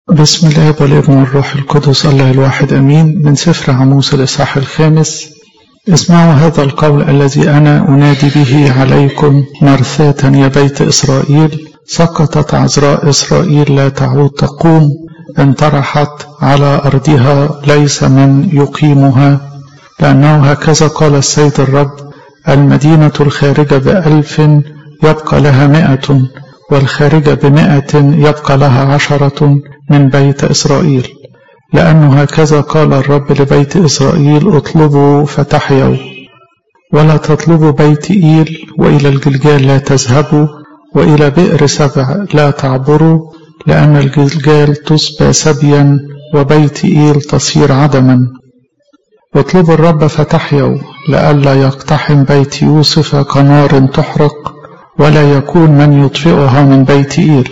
بسم الله والابن والروح القدس الله الواحد أمين. من سفر عموس الإصحاح 5. اسمعوا هذا القول الذي أنا أنادي به عليكم مرثاة يا بيت إسرائيل. سقطت عذراء إسرائيل لا تعود تقوم، انطرحت على أرضها ليس من يقيمها، لأنه هكذا قال السيد الرب: المدينة الخارجة ب1000 يبقى لها 100، والخارجة ب100 يبقى لها 10 من بيت إسرائيل. لأنه هكذا قال الرب لبيت إسرائيل: اطلبوا فتحيوا، ولا تطلبوا بيت إيل، وإلى الجلجال لا تذهبوا، وإلى بئر سبع لا تعبروا، لأن الجلجال تصبى سبيا وبيت إيل تصير عدما. واطلبوا الرب فتحيوا، لئلا يقتحم بيت يوسف كنار تحرق، ولا يكون من يطفئها من بيت إيل.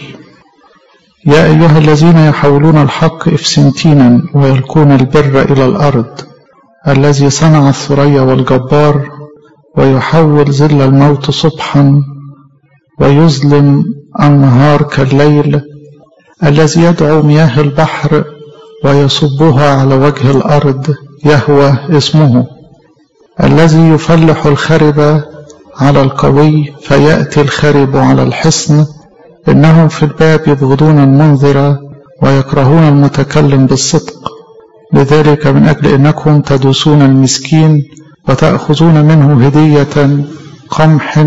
يا أيها الذين يحولون الحق إفسنتينا ويلقون البر إلى الأرض، الذي صنع الثريا والجبار، ويحول ظل الموت صبحا ويظلم النهار كالليل، الذي يدعو مياه البحر ويصبها على وجه الأرض، يهوى اسمه، الذي يفلح الخرب على القوي فيأتي الخرب على الحصن. إنهم في الباب يبغضون المنذر ويكرهون المتكلم بالصدق. لذلك من أجل أنكم تدوسون المسكين وتأخذون منه هدية قمح،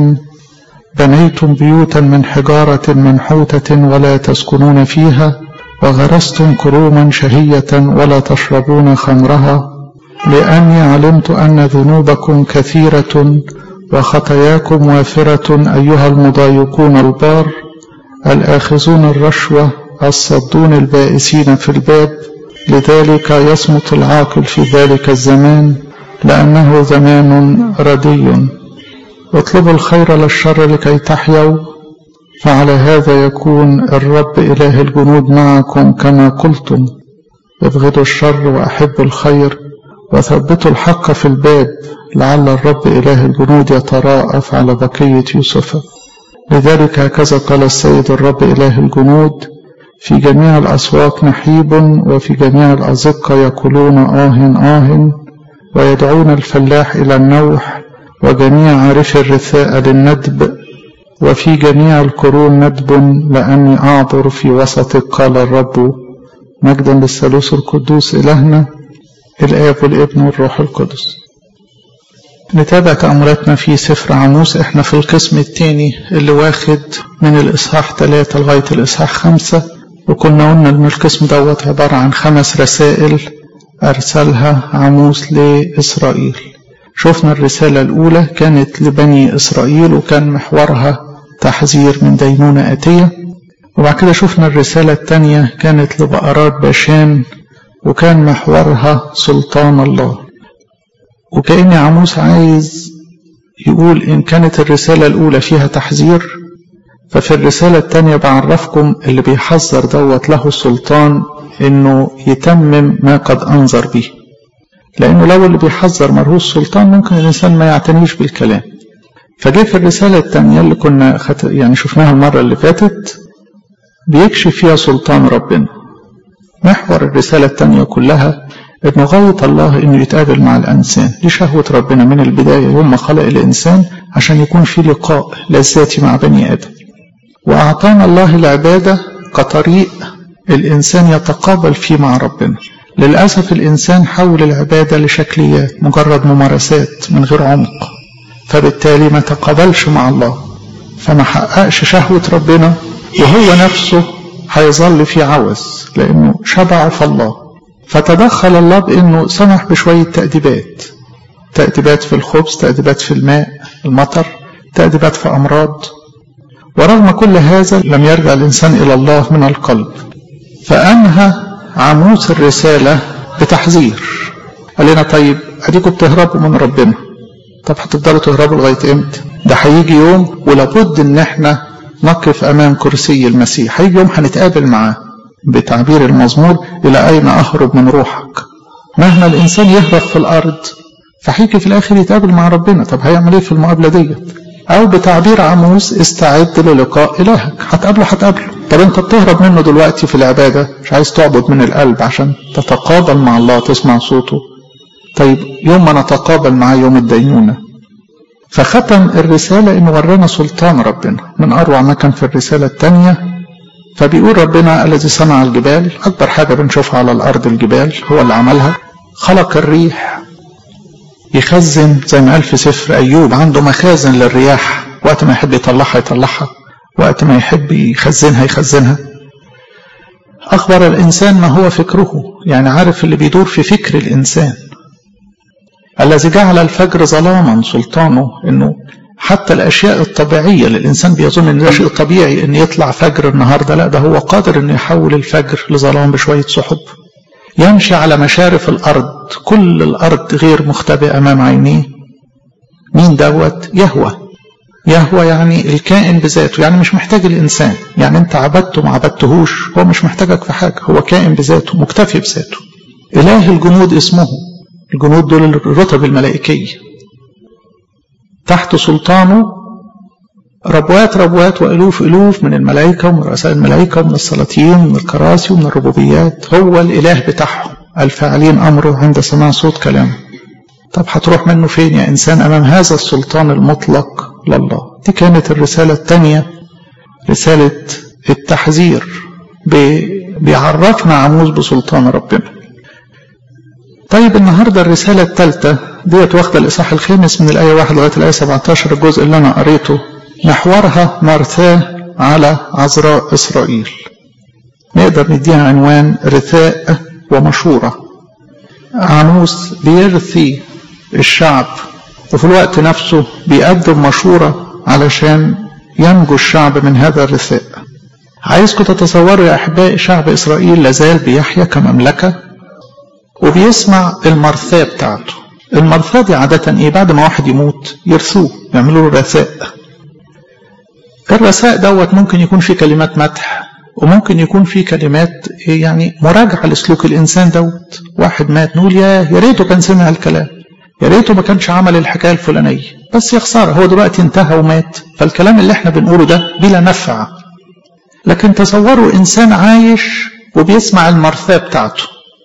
بنيتم بيوتا من حجارة منحوتة ولا تسكنون فيها، وغرستم كروما شهية ولا تشربون خمرها، لأني علمت أن ذنوبكم كثيرة وخطاياكم وافرة، أيها المضايقون البار، الآخذون الرشوة، الصدون البائسين في الباب. لذلك يصمت العاقل في ذلك الزمان، لأنه زمان ردي. اطلبوا الخير للشر لكي تحيوا، فعلى هذا يكون الرب إله الجنود معكم كما قلتم. ابغضوا الشر وأحبوا الخير، وثبتوا الحق في الباب، لعل الرب إله الجنود يتراءف على بقية يوسف. لذلك هكذا قال السيد الرب إله الجنود: في جميع الأسواق نحيب، وفي جميع الأزقة يقولون آه آه، ويدعون الفلاح إلى النوح، وجميع عارف الرثاء للندب، وفي جميع القرون ندب، لأني أعبر في وسطك، قال الرب. مجدا للثالوث القدوس إلهنا الآب والابن والروح القدس. نتابع تأملاتنا في سفر عموس. احنا في القسم الثاني اللي واخد من الإصحاح 3 لغاية الإصحاح 5، وكنا قلنا ان القسم دوت عبارة عن 5 رسائل أرسلها عموس لإسرائيل. شفنا الرسالة الأولى كانت لبني إسرائيل، وكان محورها تحذير من دينونة آتية. وبعد كده شفنا الرسالة الثانية كانت لبقرات باشان، وكان محورها سلطان الله. وكأن عموس عايز يقول إن كانت الرسالة الأولى فيها تحذير، ففي الرسالة الثانية بعرفكم اللي بيحذر دوت له السلطان إنه يتمم ما قد أنذر به. لأنه لو اللي بيحذر مرهوش سلطان ممكن الإنسان ما يعتنيش بالكلام. فجاء في الرسالة الثانية اللي كنا شفناها المرة اللي فاتت بيكشف فيها سلطان ربنا. محور الرسالة الثانية كلها إنه غاية الله إنه يتقابل مع الإنسان. دي شهوة ربنا من البداية يوم ما خلق الإنسان، عشان يكون في لقاء لذاتي مع بني آدم. وأعطانا الله العبادة كطريق الإنسان يتقابل فيه مع ربنا. للأسف الإنسان حول العبادة لشكليات، مجرد ممارسات من غير عمق، فبالتالي ما تقابلش مع الله، فما حققش شهوة ربنا، وهو نفسه هيظل في عوز لأنه شبع في الله. فتدخل الله بأنه سمح بشوية تأديبات في الخبز، تأديبات في الماء المطر، تأديبات في أمراض. ورغم كل هذا لم يرجع الإنسان إلى الله من القلب. فأنهى عموس الرسالة بتحذير. قال لنا طيب أديكم بتهربوا من ربنا، طب هتفضلوا تهربوا لغاية إمتى؟ ده هيجي يوم ولابد إن احنا نقف أمام كرسي المسيح. هيجي يوم هنتقابل معاه. بتعبير المزمور: إلى أين أهرب من روحك؟ مهما الإنسان يهرب في الأرض فحيجي في الآخر يتقابل مع ربنا. طب هيعمل إيه في المقابلة ديت؟ أو بتعبير عموس استعد للقاء إلهك. هتقابله. طب أنت بتهرب منه دلوقتي في العبادة، مش عايز تعبد من القلب عشان تتقابل مع الله تسمع صوته. طيب يوم ما نتقابل معاه يوم الدينونة. فختم الرسالة إنه ورانا سلطان ربنا من أروع ما كان في الرسالة الثانية. فبيقول ربنا الذي صنع الجبال، أكبر حاجة بنشوفها على الأرض الجبال، هو اللي عملها. خلق الريح، يخزن زي ما قال في سفر أيوب، عنده مخازن للرياح، وقت ما يحب يطلعها يطلعها، وقت ما يحب يخزنها يخزنها. أخبر الإنسان ما هو فكره، يعني عارف اللي بيدور في فكر الإنسان. الذي جعل الفجر ظلاما، سلطانه إنه حتى الأشياء الطبيعية اللي الإنسان بيظن إن ده شيء طبيعي إن يطلع فجر النهاردة، لا، ده هو قادر إنه يحول الفجر لظلام بشوية سحب. يمشي على مشارف الأرض، كل الأرض غير مختبئة أمام عينيه. مين دوت؟ يهوى يعني الكائن بذاته، يعني مش محتاج الإنسان، يعني أنت عبدته ما عبدتهوش، هو مش محتاجك في حاجة، هو كائن بذاته مكتفي بذاته. إله الجنود اسمه، الجنود دول الرتب الملائكية، تحت سلطانه ربوات وألوف من الملائكة ومن رؤساء الملائكة ومن السلاطين ومن الكراسي ومن الربوبيات. هو الإله بتاعهم الفاعلين أمره عند سماع صوت كلامه. طب هتروح منه فين يا إنسان أمام هذا السلطان المطلق لله؟ دي كانت الرسالة الثانية، رسالة التحذير، بيعرفنا عموس بسلطان ربنا. طيب النهاردة الرسالة الثالثة ديت واخدة الإصحاح الخامس من الآية 1 لغاية الآية 17، الجزء اللي أنا قريته، محورها مرثاة على عذراء إسرائيل. نقدر نديها عنوان رثاء ومشورة. عموس بيرثي الشعب وفي الوقت نفسه بيقدم مشورة علشان ينجو الشعب من هذا الرثاء. عايزكم تتصوروا يا أحبائي شعب إسرائيل لازال بيحيا كمملكة وبيسمع المرثاة بتاعته. المرثاة دي عادة إيه؟ بعد ما واحد يموت يرثوه، يعملوا له رثاء. الرثاء دوت ممكن يكون فيه كلمات مدح وممكن يكون فيه كلمات يعني مراجعة لسلوك الإنسان دوت. واحد مات نقول يا ريته كان سمع الكلام، يا ريته ما كانش عمل الحكاية الفلانية، بس يا خسارة هو دلوقتي انتهى ومات، فالكلام اللي احنا بنقوله ده بلا نفع. لكن تصوروا إنسان عايش وبيسمع المرثاة بتاعته.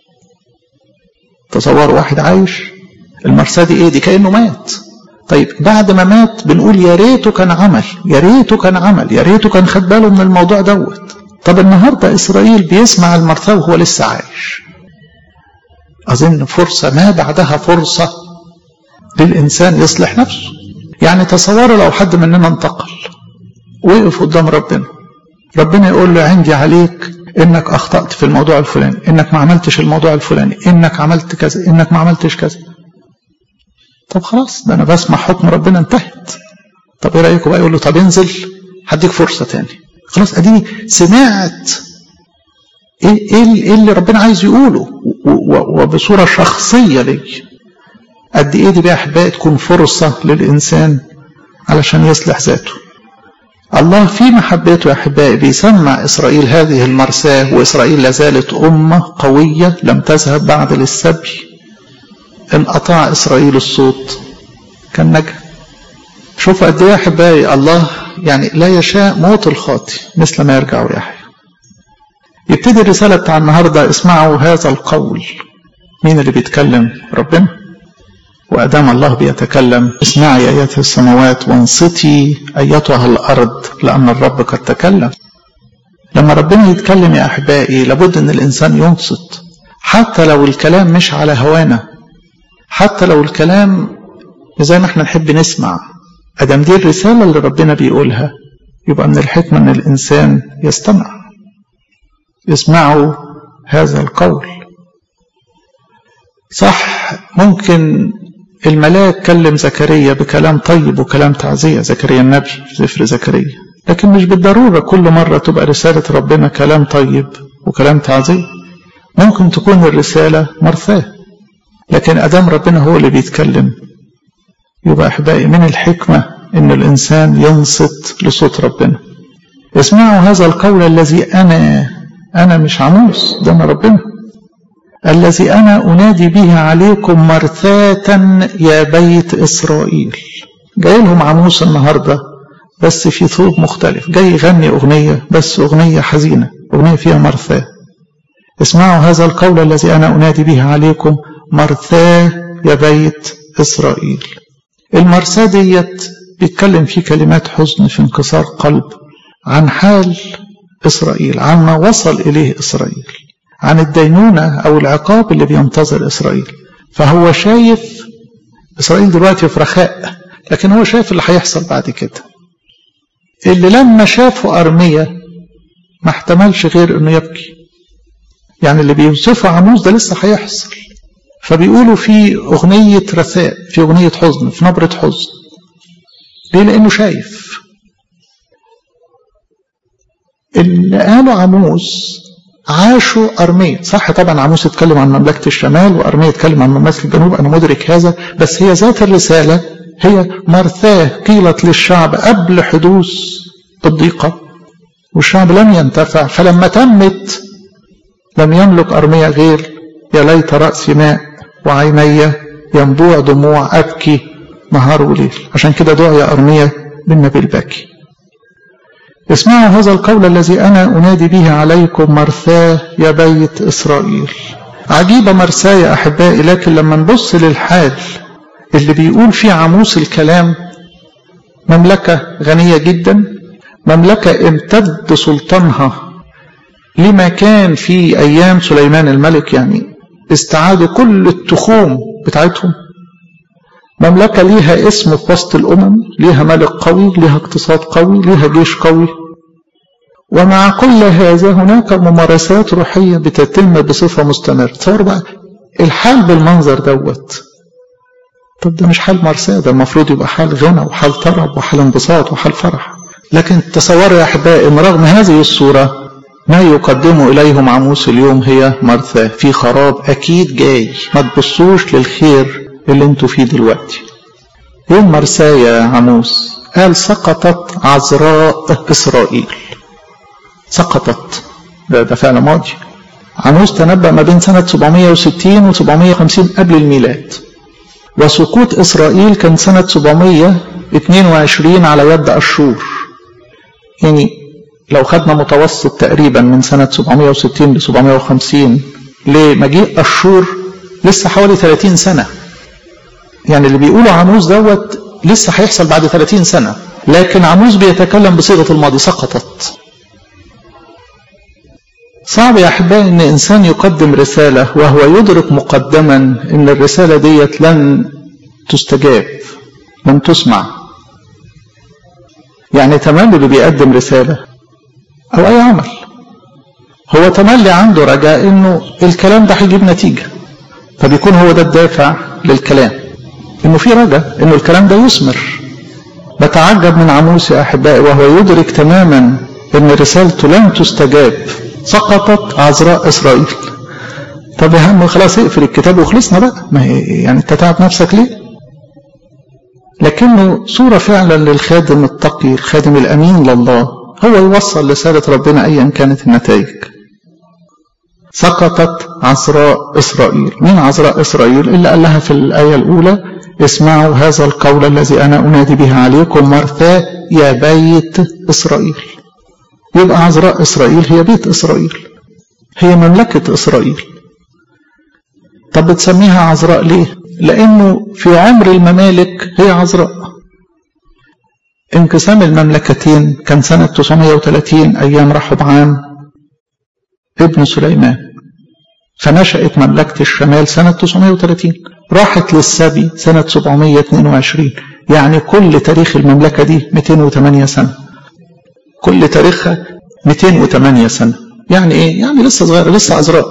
تصوروا واحد عايش، المرثاة دي ايه؟ دي كأنه مات. طيب بعد ما مات بنقول يا ريته كان عمل، يا ريته كان عمل، يا ريته كان خد باله من الموضوع دوت. طب النهارده إسرائيل بيسمع المرثاة وهو لسه عايش. أظن فرصة ما بعدها فرصة للإنسان يصلح نفسه. يعني تصوروا لو حد مننا انتقل وقف قدام ربنا يقول له عندي عليك إنك أخطأت في الموضوع الفلاني، إنك ما عملتش الموضوع الفلاني، إنك عملت كذا، إنك ما عملتش كذا. طب خلاص ده أنا بسمع حكم ربنا انتهت. طب إيه رأيكم بقى؟ يقول له طب انزل هديك فرصة تاني. خلاص أديني سمعت إيه اللي ربنا عايز يقوله وبصورة شخصية لي. قد إيه دي بقى أحبائي تكون فرصة للإنسان علشان يصلح ذاته. الله في محبته يا أحبائي بيسمع إسرائيل هذه المرثاة، وإسرائيل لازالت أمة قوية لم تذهب بعد للسبي. إن أطاع إسرائيل الصوت كان نجا. شوفوا قد إيه يا أحبائي الله يعني لا يشاء موت الخاطئ مثل ما يرجع ويحيى. يبتدي الرسالة بتاع النهاردة، اسمعوا هذا القول. مين اللي بيتكلم؟ ربنا. وأدام الله بيتكلم اسمعي أيتها السماوات وانصتي أيتها الأرض لأن الرب قد تكلم. لما ربنا يتكلم يا أحبائي لابد أن الإنسان ينصت، حتى لو الكلام مش على هوانا، حتى لو الكلام زي ما احنا نحب نسمع. أدام دي الرسالة اللي ربنا بيقولها يبقى من الحكمة أن الإنسان يستمع. اسمعوا هذا القول. صح ممكن الملاك كلم زكريا بكلام طيب وكلام تعزية، زكريا النبي في سفر زكريا، لكن مش بالضرورة كل مرة تبقى رسالة ربنا كلام طيب وكلام تعزية. ممكن تكون الرسالة مرثاة، لكن أدام ربنا هو اللي بيتكلم يبقى أحبائي من الحكمة إن الإنسان ينصت لصوت ربنا. اسمعوا هذا القول الذي أنا مش عموس، ده أنا ربنا، الذي أنا أنادي به عليكم مرثاة يا بيت إسرائيل. جاي لهم عموس النهاردة بس في ثوب مختلف، جاي يغني أغنية بس أغنية حزينة، أغنية فيها مرثاة. اسمعوا هذا القول الذي أنا أنادي به عليكم، مرثاة يا بيت إسرائيل. المرثاة ديت بيتكلم فيه كلمات حزن في انكسار قلب عن حال إسرائيل، عن ما وصل إليه إسرائيل، عن الدينونة أو العقاب اللي بينتظر إسرائيل. فهو شايف إسرائيل دلوقتي في رخاء، لكن هو شايف اللي هيحصل بعد كده، اللي لما شافه أرميا ما احتملش غير إنه يبكي. يعني اللي بيوصفه عموس ده لسه هيحصل. فبيقولوا في أغنية رثاء، في أغنية حزن، في نبرة حزن. ليه؟ لأنه شايف. اللي قالوا عموس عاشوا أرميا. صح، طبعا عموس اتكلم عن مملكة الشمال وأرميا اتكلم عن مملكة الجنوب، أنا مدرك هذا، بس هي ذات الرسالة هي مرثاة قيلت للشعب قبل حدوث الضيقة، والشعب لم ينتفع. فلما تمت لم يملك أرميا غير يا ليت رأسي ماء وعيني ينبوع دموع أبكي نهار وليل. عشان كده دعي أرميا بالنبي الباكي. اسمعوا هذا القول الذي أنا أنادي به عليكم، مرثاة يا بيت إسرائيل. عجيبة مرثاة يا أحبائي، لكن لما نبص للحال اللي بيقول فيه عموس الكلام، مملكة غنية جدا، مملكة امتد سلطانها لما كان في أيام سليمان الملك، يعني استعادوا كل التخوم بتاعتهم. مملكة ليها اسم في وسط الأمم، ليها ملك قوي، ليها اقتصاد قوي، ليها جيش قوي. ومع كل هذا هناك ممارسات روحية بتتم بصفة مستمرة. تصور بقى الحال بالمنظر دوت. طب ده مش حال مرثاة، ده المفروض يبقى حال غنى وحال طرب وحال انبساط وحال فرح. لكن تصوروا يا أحبائي إن رغم هذه الصورة ما يقدمه إليهم عموس اليوم هي مرثاة، في خراب أكيد جاي، ما تبصوش للخير اللي انتوا فيه دلوقتي. يوم مرثاة يا عموس قال سقطت عذراء إسرائيل. سقطت، ده فعل ماضي. عموس تنبأ ما بين سنة 760 و 750 قبل الميلاد، وسقوط إسرائيل كان سنة 722 على يد أشور. يعني لو خدنا متوسط تقريبا من سنة 760 ل 750 لمجيء أشور لسه حوالي 30 سنة. يعني اللي بيقولوا عموس دوت لسه هيحصل بعد 30 سنة، لكن عموس بيتكلم بصيغة الماضي، سقطت. صعب يا أحبائي إن إنسان يقدم رسالة وهو يدرك مقدما إن الرسالة ديت لن تستجاب، لن تسمع. يعني تملي اللي بيقدم رسالة أو أي عمل هو تملي عنده رجاء إنه الكلام ده هيجيب نتيجة، فبيكون هو ده الدافع للكلام، إنه في رجاء إنه الكلام ده يثمر. بتعجب من عموس يا أحبائي وهو يدرك تماما إن رسالته لن تستجاب. سقطت عذراء إسرائيل. طب يا عم خلاص اقفل الكتاب وخلصنا بقى، ما يعني انت تعب نفسك ليه؟ لكنه صورة فعلا للخادم التقي، الخادم الأمين لله، هو يوصل رسالة ربنا أيا كانت النتائج. سقطت عذراء إسرائيل. مين عذراء إسرائيل؟ اللي قال لها في الآية الأولى اسمعوا هذا القول الذي أنا أنادي به عليكم، مرثاة يا بيت إسرائيل. يبقى عذراء إسرائيل هي بيت إسرائيل، هي مملكة إسرائيل. طب بتسميها عذراء ليه؟ لأنه في عمر الممالك هي عذراء. انقسام المملكتين كان سنة 930 أيام رحبعام ابن سليمان، فنشأت مملكة الشمال سنة 930، راحت للسبي سنة 722. يعني كل تاريخ المملكة دي 208 سنة، كل تاريخها 208 سنة. يعني ايه؟ يعني لسه صغيرة، لسه عذراء.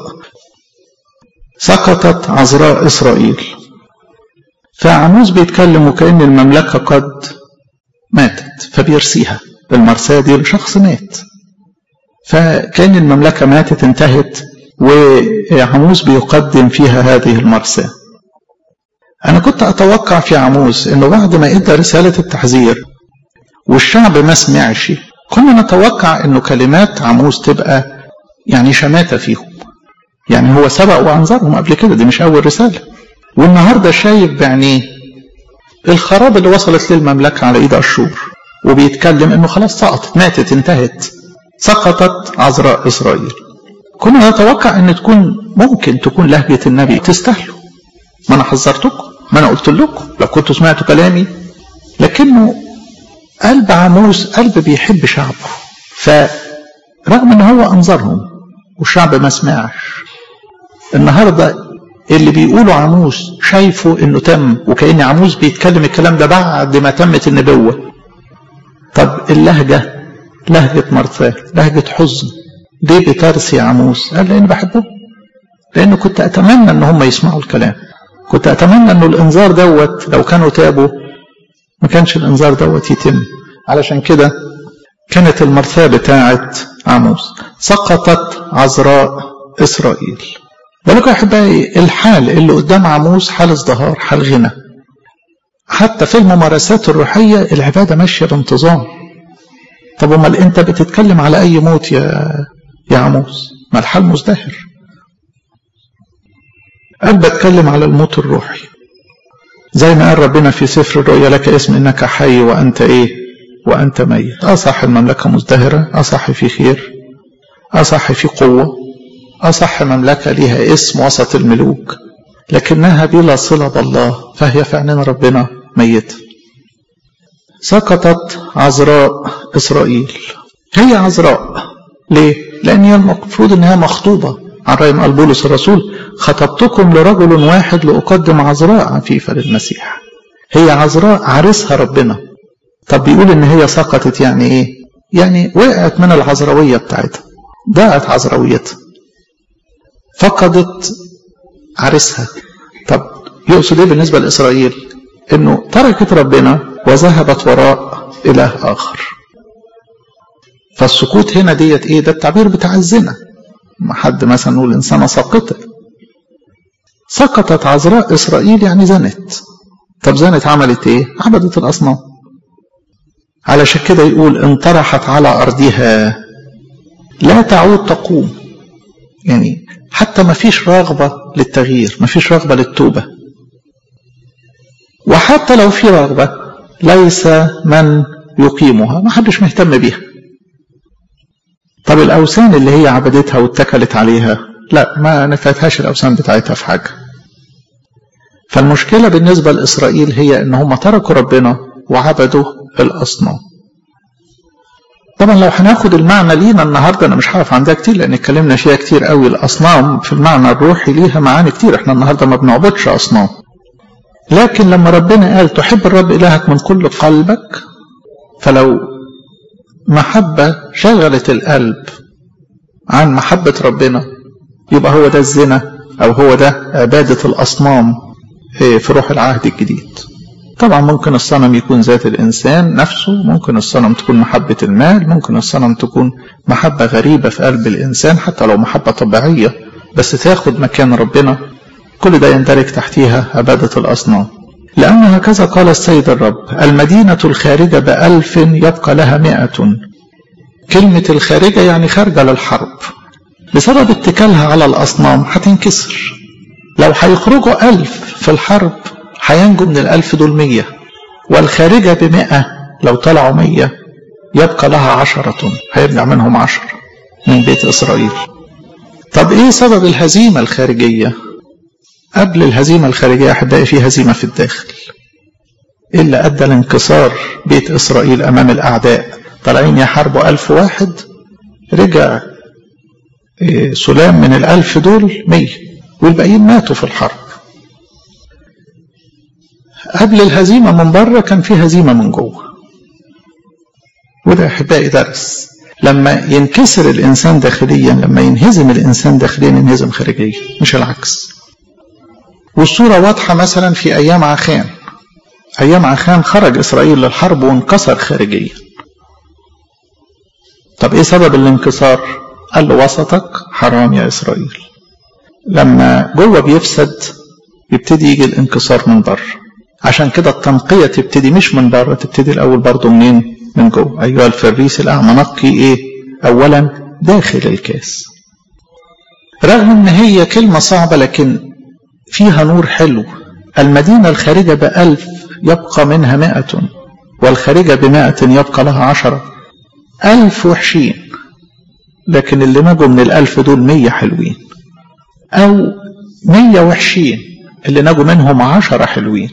سقطت عذراء إسرائيل. فعموس بيتكلم وكأن المملكة قد ماتت، فبيرسيها المرثاة دي لشخص مات، فكأن المملكة ماتت انتهت، وعموس بيقدم فيها هذه المرثاة. أنا كنت أتوقع في عموس إنه بعد ما إدى رسالة التحذير والشعب ما سمعش، كنا نتوقع إنه كلمات عموس تبقى يعني شماتة فيهم. يعني هو سبق وأنظرهم قبل كده، دي مش أول رسالة، والنهاردة شايف بعينيه الخراب اللي وصلت للمملكة على ايد اشور، وبيتكلم انه خلاص سقطت، ماتت، انتهت، سقطت عذراء اسرائيل. كنا نتوقع ان ممكن تكون لهجة النبي تستاهلوا، ما انا حذرتكم، ما انا قلت لكم لو كنتوا سمعتوا كلامي. لكنه قلب عموس قلب بيحب شعبه، فرغم ان هو انظرهم والشعب ما سمعش، النهارده اللي بيقولوا عموس شايفه انه تم، وكأن عموس بيتكلم الكلام ده بعد ما تمت النبوة. طب اللهجة لهجة مرثاه، لهجة حزن. ليه بترثي يا عموس؟ قال لأني بحبه، لأنه كنت أتمنى أن هم يسمعوا الكلام، كنت أتمنى أنه الإنذار دوت لو كانوا تابوا ما كانش الإنذار دوت يتم. علشان كده كانت المرثاه بتاعت عموس، سقطت عذراء إسرائيل. ولكن يا أحبائي الحال اللي قدام عموس حال ازدهار، حال غنى. حتى في الممارسات الروحية العبادة ماشية بانتظام. طب امال انت بتتكلم على اي موت يا عموس؟ ما الحال مزدهر. قال بتكلم على الموت الروحي، زي ما قال ربنا في سفر الرؤيا لك اسم انك حي وانت ايه؟ وانت ميت. اصح المملكة مزدهرة، اصح في خير، اصح في قوة، اصح مملكة ليها اسم وسط الملوك، لكنها بلا صلة بالله، فهي في عيننا ربنا ميت. سقطت عذراء إسرائيل. هي عذراء ليه؟ لأن هي المفروض أنها مخطوبة. عن رأي قال بولس الرسول خطبتكم لرجل واحد لأقدم عذراء عفيفة للمسيح. هي عذراء عرسها ربنا. طب بيقول أن هي سقطت يعني إيه؟ يعني وقعت من العذراوية بتاعتها، ضاعت عذراويتها، فقدت عرسها. طب يقصد إيه بالنسبة لإسرائيل؟ أنه تركت ربنا وذهبت وراء إله آخر. فالسقوط هنا ديت إيه؟ ده التعبير بتاع الزنا. ما حد مثلا نقول إنسانة ساقطة. سقطت عذراء إسرائيل يعني زنت. طب زنت عملت إيه؟ عبدت الأصنام. علشان كده يقول انطرحت على أرضها لا تعود تقوم. يعني حتى ما فيش رغبة للتغيير، ما فيش رغبة للتوبة. وحتى لو في رغبة ليس من يقيمها، ما حدش مهتم بيها. طب الأوثان اللي هي عبدتها واتكلت عليها، لا، ما نفعتهاش الأوثان بتاعتها في حاجة. فالمشكلة بالنسبة لإسرائيل هي إن هم تركوا ربنا وعبدوا الأصنام. طبعا لو هناخد المعنى لينا النهاردة أنا مش هقف عندها كتير، لأن اتكلمنا فيها كتير قوي. الأصنام في المعنى الروحي ليها معاني كتير، احنا النهاردة ما بنعبدش أصنام. لكن لما ربنا قال تحب الرب إلهك من كل قلبك، فلو محبة شغلت القلب عن محبة ربنا يبقى هو ده الزنا، أو هو ده عبادة الأصنام في روح العهد الجديد. طبعا ممكن الصنم يكون ذات الإنسان نفسه، ممكن الصنم تكون محبة المال، ممكن الصنم تكون محبة غريبة في قلب الإنسان، حتى لو محبة طبيعية بس تاخد مكان ربنا. كل ده يندرج تحتيها عبادة الأصنام. لأن هكذا قال السيد الرب المدينة الخارجة ب1000 يبقى لها 100. كلمة الخارجة يعني خارجة للحرب. بسبب اتكالها على الأصنام هتنكسر. لو هيخرجوا 1000 في الحرب هينجوا من 1000 دول 100. والخارجة ب100 لو طلعوا 100 يبقى لها 10، هيرجع منهم 10 من بيت إسرائيل. طب إيه سبب الهزيمة الخارجية؟ قبل الهزيمة الخارجية أحبائي في هزيمة في الداخل، إلا أدى لانكسار بيت إسرائيل أمام الأعداء. طالعين يحاربوا 1000 واحد، رجع سلام من 1000 دول 100، والباقيين ماتوا في الحرب. قبل الهزيمة من بره كان في هزيمة من جوه. وده أحبائي درس، لما ينكسر الإنسان داخليا، لما ينهزم الإنسان داخليا ينهزم خارجيا، مش العكس. والصورة واضحة مثلا في أيام عخان. أيام عخان خرج إسرائيل للحرب وانكسر خارجيا. طب إيه سبب الانكسار؟ قال له وسطك حرام يا إسرائيل. لما جوه بيفسد يبتدي يجي الانكسار من بره. عشان كده التنقية تبتدي مش من بره، تبتدي الأول برضو منين؟ من جوه. أيها الفريس الأعمى نقي إيه؟ أولا داخل الكاس. رغم إن هي كلمة صعبة لكن فيها نور حلو. المدينة الخارجة ب1000 يبقى منها 100 والخارجة ب100 يبقى لها 10. 1000 وحشين لكن اللي نجوا من ال1000 دول 100 حلوين، أو 100 وحشين اللي نجوا منهم 10 حلوين.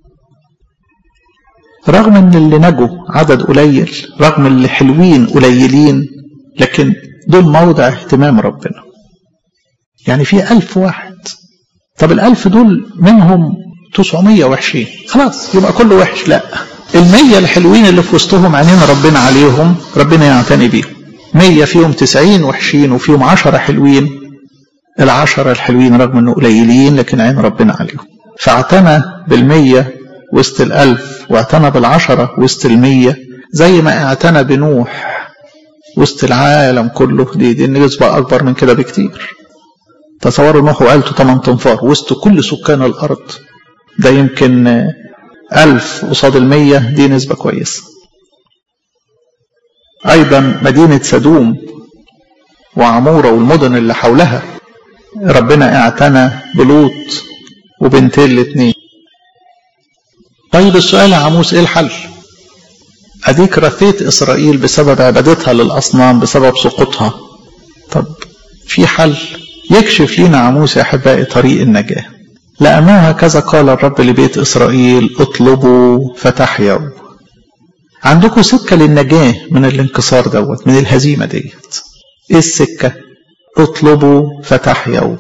رغم ان اللي نجوا عدد قليل، رغم اللي حلوين قليلين، لكن دول موضع اهتمام ربنا. يعني في 1000 واحد، طب ال1000 دول منهم 900 وحشين، خلاص يبقى كله وحش؟ لا، ال100 الحلوين اللي في وسطهم عينين ربنا عليهم، ربنا يعتني بيهم. 100 فيهم 90 وحشين وفيهم 10 حلوين، ال10 الحلوين رغم انه قليلين لكن عين ربنا عليهم، فاعتنى بال100 وسط ال1000 واعتنى بال10 وسط ال100، زي ما اعتنى بنوح وسط العالم كله. دي نسبة اكبر من كده بكتير. تصوروا نوح وعيلته 8 تنفار وسط كل سكان الارض، ده يمكن 1000 قصاد ال100، دي نسبة كويسة. ايضا مدينة سدوم وعمورة والمدن اللي حولها، ربنا اعتنى بلوط وبنتين الاثنين. طيب السؤال يا عموس، ايه الحل؟ اديك رثيت اسرائيل بسبب عبادتها للاصنام، بسبب سقوطها. طب في حل يكشف لنا عموس يا احبائي طريق النجاة. لأنه هكذا قال الرب لبيت اسرائيل: اطلبوا فتحيوا. عندكم سكة للنجاة من الانكسار دوت، من الهزيمة ديت. ايه السكة؟ اطلبوا فتحيوا.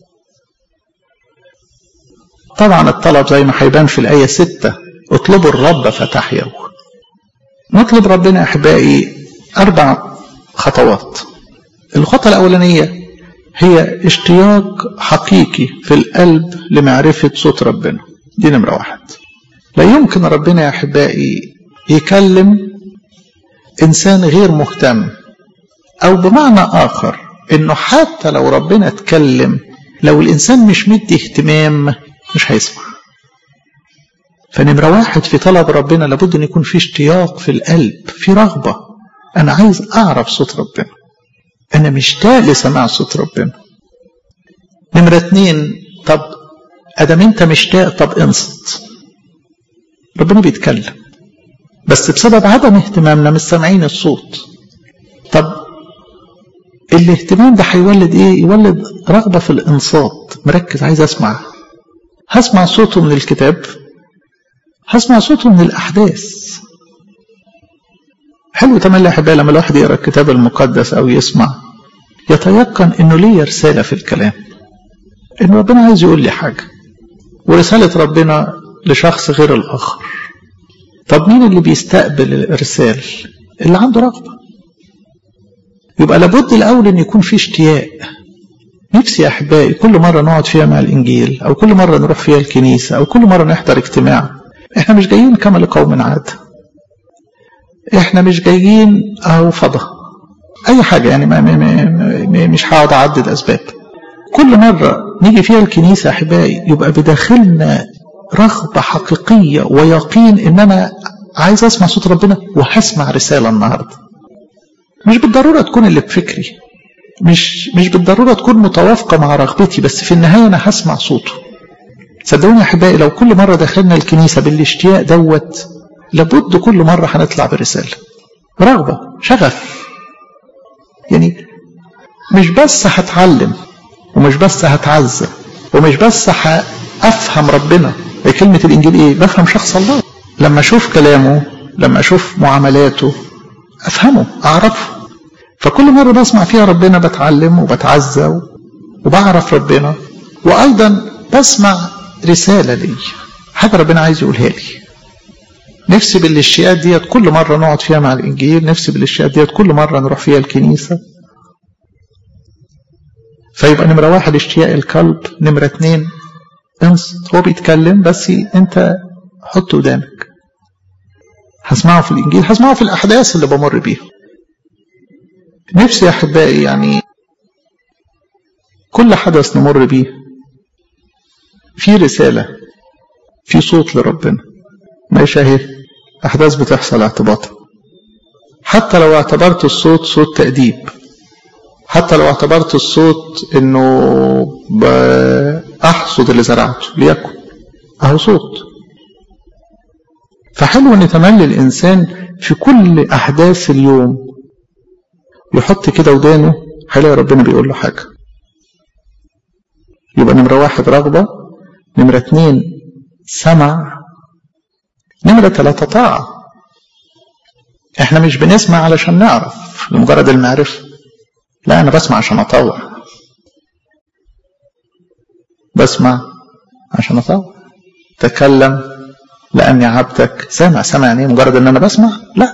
طبعا الطلب زي ما هيبان في الآية 6: اطلبوا الرب فتحيوا. نطلب ربنا احبائي 4 خطوات. الخطوة الأولانية هي اشتياق حقيقي في القلب لمعرفة صوت ربنا. دي نمرة 1. لا يمكن ربنا يا احبائي يكلم انسان غير مهتم، او بمعنى اخر انه حتى لو ربنا اتكلم، لو الانسان مش مدي اهتمام مش هيسمع. فنمرة 1 في طلب ربنا لابد ان يكون في اشتياق في القلب، في رغبة. انا عايز اعرف صوت ربنا، انا مشتاق لسماع صوت ربنا. نمرة 2: طب ادام انت مشتاق، طب انصت. ربنا بيتكلم بس بسبب عدم اهتمامنا مش سامعين الصوت. طب الاهتمام ده هيولد ايه؟ يولد رغبة في الانصات. مركز، عايز اسمع. هسمع صوته من الكتاب، هسمع صوته من الاحداث. حلو تملي يا احبائي لما الواحد يقرا الكتاب المقدس او يسمع، يتيقن انه ليه رسالة في الكلام، ان ربنا عايز يقول لي حاجة، ورسالة ربنا لشخص غير الاخر. طب مين اللي بيستقبل الارسال؟ اللي عنده رغبة. يبقى لابد الاول ان يكون في اشتياق. نفسي يا احبائي كل مرة نقعد فيها مع الانجيل، او كل مرة نروح فيها الكنيسة، او كل مرة نحضر اجتماع، احنا مش جايين كما لقوم عادة، احنا مش جايين او فضة اي حاجة يعني. مش هقعد اعدد اسباب. كل مرة نيجي فيها الكنيسة يا احبائي يبقى بداخلنا رغبة حقيقية ويقين ان انا عايز اسمع صوت ربنا وهسمع رسالة النهاردة. مش بالضرورة تكون اللي بفكري، مش بالضرورة تكون متوافقة مع رغبتي، بس في النهاية انا هسمع صوته. صدقوني يا احبائي لو كل مرة دخلنا الكنيسة بالاشتياق دوت، لابد كل مرة هنطلع برسالة، رغبة، شغف. يعني مش بس هتعلم، ومش بس هتعزى، ومش بس هأفهم ربنا. كلمة الإنجيل إيه؟ بفهم شخص الله. لما أشوف كلامه، لما أشوف معاملاته، أفهمه، أعرفه. فكل مرة بسمع فيها ربنا بتعلم وبتعزى وبعرف ربنا، وأيضا بسمع رسالة لي، حاجة ربنا عايز يقولها لي. نفسي بالاشتياقات ديت كل مرة نقعد فيها مع الإنجيل، نفسي بالاشتياقات ديت كل مرة نروح فيها الكنيسة. فيبقى نمرة 1 اشتياق القلب. نمرة 2 انصت. هو بيتكلم بس انت حط قدامك. هسمعه في الإنجيل، هسمعه في الأحداث اللي بمر بيها. نفسي يا أحبائي يعني كل حدث نمر بيه في رسالة، في صوت لربنا. ماشي اهي أحداث بتحصل اعتباطها، حتى لو اعتبرت الصوت صوت تأديب، حتى لو اعتبرت الصوت انه بأحصد اللي زرعته ليكن، اهو صوت. فحلو ان تملي الانسان في كل احداث اليوم يحط كده ودانه، هيلاقي ربنا بيقول له حاجه. يبقى نمره 1 رغبه، نمره 2 سمع، نمره 3 طاعه. احنا مش بنسمع علشان نعرف لمجرد المعرفه، لا انا بسمع عشان اطوع، بسمع عشان اطوع. تكلم لاني عبدك سامع. سامع يعني مجرد ان انا بسمع؟ لا.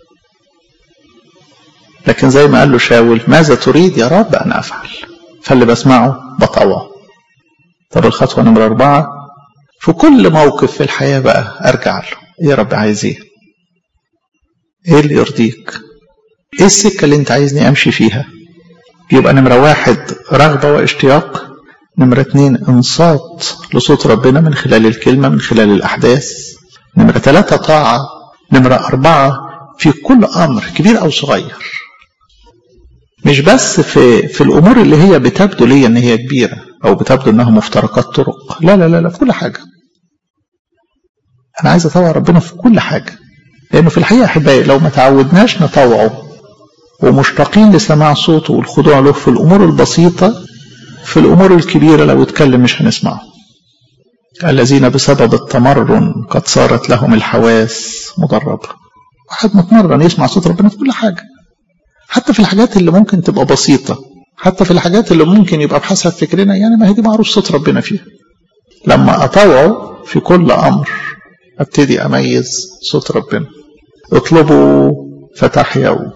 لكن زي ما قال له شاول ماذا تريد يا رب ان افعل، فاللي بسمعه بطوعه. طب الخطوه نمره 4 في كل موقف في الحياه بقى ارجع له، يا رب عايز ايه؟ ايه اللي يرضيك؟ ايه السكه اللي انت عايزني امشي فيها؟ يبقى نمره 1 رغبه واشتياق، نمره 2 انصات لصوت ربنا من خلال الكلمه من خلال الاحداث، نمره 3 طاعه، نمره 4 في كل امر كبير او صغير. مش بس في الامور اللي هي بتبدو لي ان هي كبيره او بتبدو انها مفترقات طرق، لا لا لا لا، في كل حاجه. انا عايز اطوع ربنا في كل حاجه، لانه في الحقيقه احبائي لو ما تعودناش نطوعه ومشتاقين لسماع صوته والخضوع له في الامور البسيطه، في الامور الكبيره لو اتكلم مش هنسمعه. الذين بسبب التمرن قد صارت لهم الحواس مدربه. واحد متمرن يسمع صوت ربنا في كل حاجه، حتى في الحاجات اللي ممكن تبقى بسيطه، حتى في الحاجات اللي ممكن يبقى بحسب فكرنا يعني ما هي دي معروف صوت ربنا فيها. لما اطوعه في كل امر ابتدي اميز صوت ربنا. اطلبوا فتحيوا.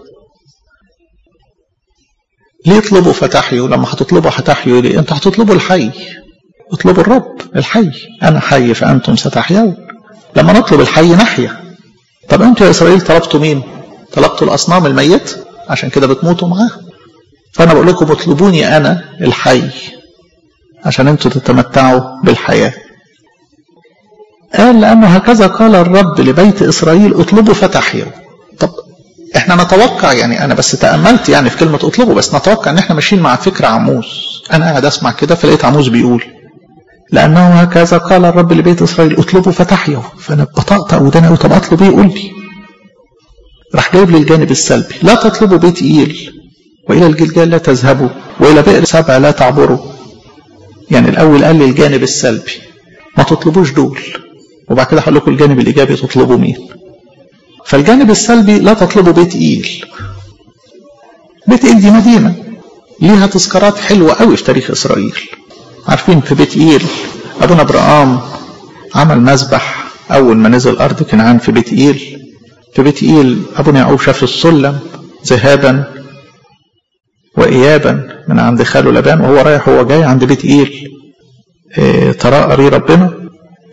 ليه اطلبوا فتحيوا؟ لما هتطلبوا هتحيوا ليه؟ انت هتطلبوا الحي، اطلبوا الرب الحي. انا حي فانتم ستحيون. لما نطلب الحي نحيا. طب انتوا يا اسرائيل طلبتوا مين؟ طلبتوا الاصنام الميت، عشان كده بتموتوا معاه. فانا بقول لكم اطلبوني انا الحي عشان انتوا تتمتعوا بالحياه. قال لانه هكذا قال الرب لبيت اسرائيل اطلبوا فتحيوا. طب احنا نتوقع يعني، انا بس تأملت يعني في كلمة اطلبوا، بس نتوقع ان احنا ماشيين مع فكرة عموس. انا قاعد اسمع كده فلقيت عموس بيقول لانه هكذا قال الرب لبيت اسرائيل اطلبوا فتحيوا. فانا بطقطق وداني، طب اطلب ايه؟ قول لي. راح جايب لي الجانب السلبي. لا تطلبوا بيت ايل، والى الجلجال لا تذهبوا، والى بئر سبع لا تعبروا. يعني الاول قال لي الجانب السلبي ما تطلبوش دول، وبعد كده هقول لكم الجانب الايجابي تطلبوا مين. فالجانب السلبي لا تطلبوا بيت ايل. بيت ايل دي مدينه ليها تذكارات حلوه قوي في تاريخ اسرائيل. عارفين في بيت ايل ابونا ابراهام عمل مذبح اول ما نزل ارض كنعان في بيت ايل. في بيت ايل ابونا يعقوب شاف السلم ذهابا وايابا من عند خاله لبان، وهو رايح وهو جاي عند بيت ايل تراءى ربنا.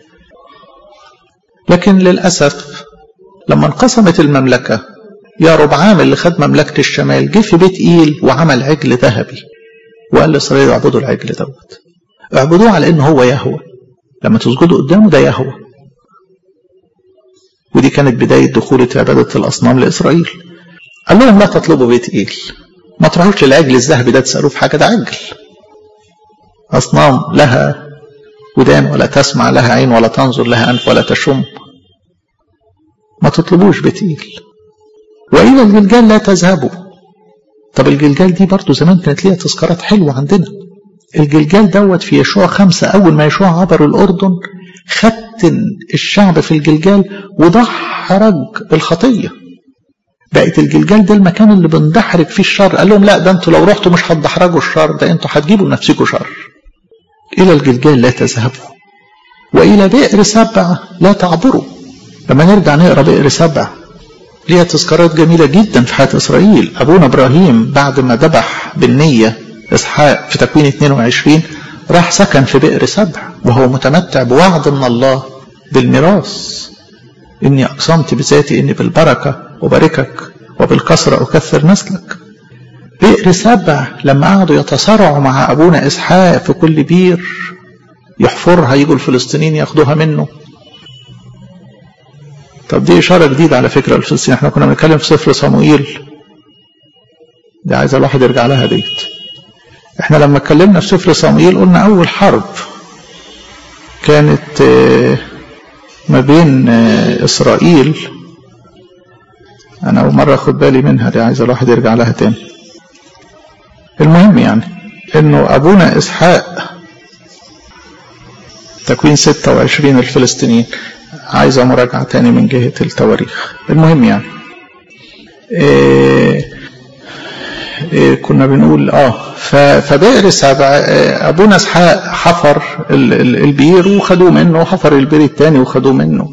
لكن للاسف لما انقسمت المملكه، يا ربعام اللي خد مملكه الشمال جه في بيت ايل وعمل عجل ذهبي وقال لاسرائيل اعبدوا العجل دوت، اعبدوه على انه هو يهوه، لما تسجدوا قدامه ده يهوه. ودي كانت بدايه دخول عباده الاصنام لاسرائيل. قال لهم لا تطلبوا بيت ايل، ما تروحوش للعجل الذهبي ده تسالوه في حاجه، ده عجل. اصنام لها ودان ولا تسمع، لها عين ولا تنظر، لها انف ولا تشم. ما تطلبوش بيت ايل. والى الجلجال لا تذهبوا. طب الجلجال دي برضو زمان كانت ليها تذكارات حلوه عندنا. الجلجال دوت في يشوع 5 اول ما يشوع عبر الاردن ختن الشعب في الجلجال ودحرج الخطيه. بقت الجلجال ده المكان اللي بندحرج فيه الشر. قال لهم لا، ده انتوا لو رحتوا مش هتدحرجوا الشر، ده انتوا هتجيبوا لنفسكم شر. الى الجلجال لا تذهبوا والى بئر سبع لا تعبروا. لما نرجع نقرا بئر سبع ليها تذكارات جميله جدا في حياه اسرائيل. ابونا ابراهيم بعد ما ذبح بالنيه اسحاق في تكوين 22 راح سكن في بئر سبع وهو متمتع بوعد من الله بالميراث. اني اقسمت بذاتي اني بالبركه أباركك وبالكسرة أكثر نسلك. بئر سبع لما قعدوا يتصارعوا مع أبونا إسحاق في كل بير يحفرها يجوا الفلسطينيين ياخدوها منه. طب دي إشارة جديدة على فكرة الفلسطينيين. احنا كنا بنتكلم في سفر صموئيل، دي عايز الواحد يرجع لها ديت. احنا لما اتكلمنا في سفر صموئيل قلنا أول حرب كانت ما بين إسرائيل، أنا أول مرة أخد بالي منها دي، عايز الواحد يرجع لها تاني. المهم يعني إنه أبونا إسحاق تكوين 26 الفلسطينيين، عايزة مراجعة تاني من جهة التواريخ. المهم يعني كنا بنقول فبئر سبع أبونا إسحاق حفر البير وخدوه منه، وحفر البير التاني وخدوه منه،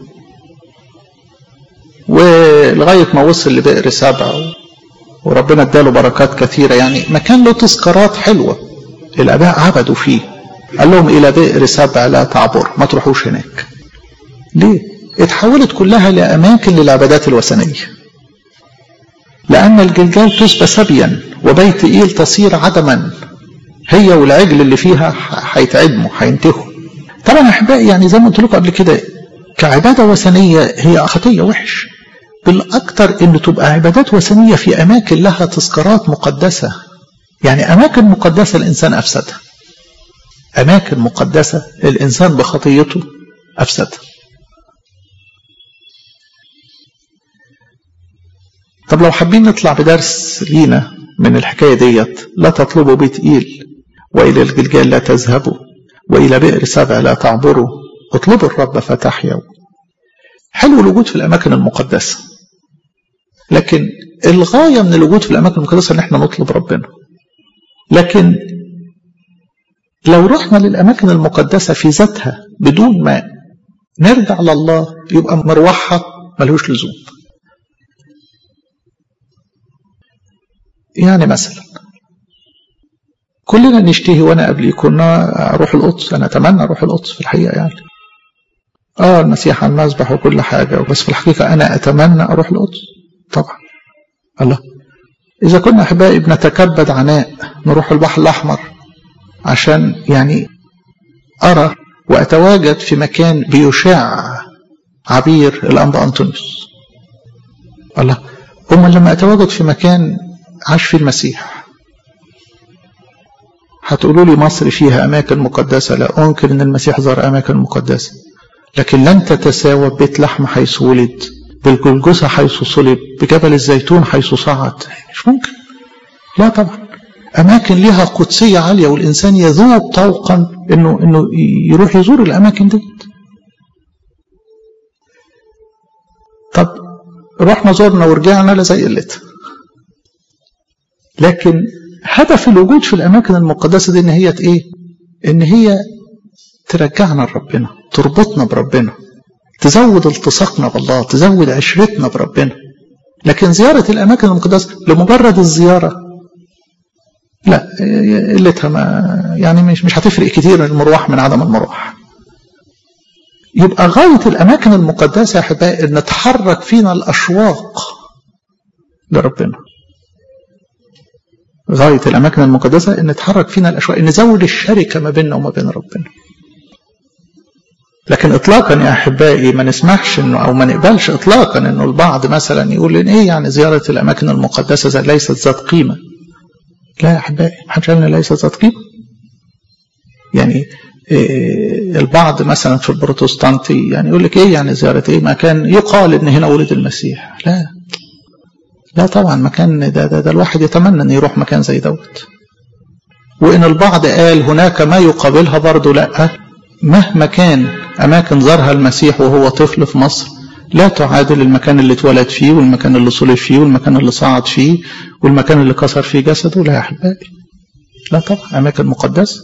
ولغاية ما وصل لبئر سبع، وربنا اداله بركات كثيرة. يعني مكان له تذكارات حلوة، الآباء عبدوا فيه. قال لهم إلى بئر سبع لا تعبر، ما تروحوش هناك. ليه؟ اتحولت كلها لأماكن للعبادات الوثنية، لأن الجلجال تسبى سبيا وبيت إيل تصير عدما، هي والعجل اللي فيها هيتعدموا هينتهوا. طبعا أحبائي يعني زي ما قلت لكم قبل كده، كعبادة وثنية هي خطية وحش، بالأكثر إن تبقى عبادات وثنية في أماكن لها تذكارات مقدسة. يعني أماكن مقدسة الإنسان أفسدها، أماكن مقدسة الإنسان بخطيته أفسدها. طب لو حابين نطلع بدرس لينا من الحكاية ديت، لا تطلبوا بيت إيل، وإلى الجلجال لا تذهبوا، وإلى بئر سبع لا تعبروا، اطلبوا الرب فتحيوا. حلو الوجود في الأماكن المقدسة، لكن الغاية من الوجود في الأماكن المقدسة إن احنا نطلب ربنا. لكن لو رحنا للأماكن المقدسة في ذاتها بدون ما نرجع لله، يبقى مروحها ملهوش لزوم. يعني مثلا كلنا نشتهي، وانا قبل كنا اروح القدس، انا اتمنى اروح القدس في الحقيقه. يعني المسيح على المذبح وكل حاجه، بس في الحقيقه انا اتمنى اروح القدس طبعا. الله، اذا كنا احبائي بنتكبد عناء نروح البحر الاحمر عشان يعني ارى واتواجد في مكان بيشاع عبير الانبا انطونيوس. الله، لما اتواجد في مكان عاش في المسيح. هتقولوا لي مصر فيها أماكن مقدسة، لا أنكر أن المسيح زار أماكن مقدسة، لكن لن تتساوى ببيت لحم حيث ولد، بالجلجثة حيث صلب، بجبل الزيتون حيث صعد. مش ممكن، لا طبعا. أماكن لها قدسية عالية، والإنسان يذوق طوقا إنه يروح يزور الأماكن دي. طب رحنا زورنا ورجعنا لا زي قلتها. لكن هدف الوجود في الأماكن المقدسة دي إن هي إيه؟ إن هي ترجعنا لربنا، تربطنا بربنا، تزود التصاقنا بالله، تزود عشرتنا بربنا. لكن زيارة الأماكن المقدسة لمجرد الزيارة لا، قلتها ما يعني مش هتفرق كتير المروح من عدم المروح. يبقى غاية الأماكن المقدسة يا أحبائي إن نتحرك فينا الأشواق لربنا. غاية الأماكن المقدسة إن نتحرك فينا الأشواق، إن نزود الشركة ما بيننا وما بين ربنا. لكن إطلاقا يا أحبائي ما نسمحش إنه أو ما نقبلش إطلاقا إنه البعض مثلا يقول لنا إيه يعني زيارة الأماكن المقدسة ليست ذات قيمة. لا يا أحبائي، محدش قال لنا ليست ذات قيمة. يعني البعض مثلا في البروتستانتي يعني يقول لك إيه يعني زيارة إيه مكان يقال إن هنا ولد المسيح. لا طبعا، مكان ده الواحد يتمنى أن يروح مكان زي دوت. وإن البعض قال هناك ما يقابلها برضو، لا، مهما كان أماكن زارها المسيح وهو طفل في مصر لا تعادل المكان اللي اتولد فيه، والمكان اللي صلب فيه، والمكان اللي صعد فيه، والمكان اللي كسر فيه جسده. لا يا أحبائي، لا طبعا، أماكن مقدسة.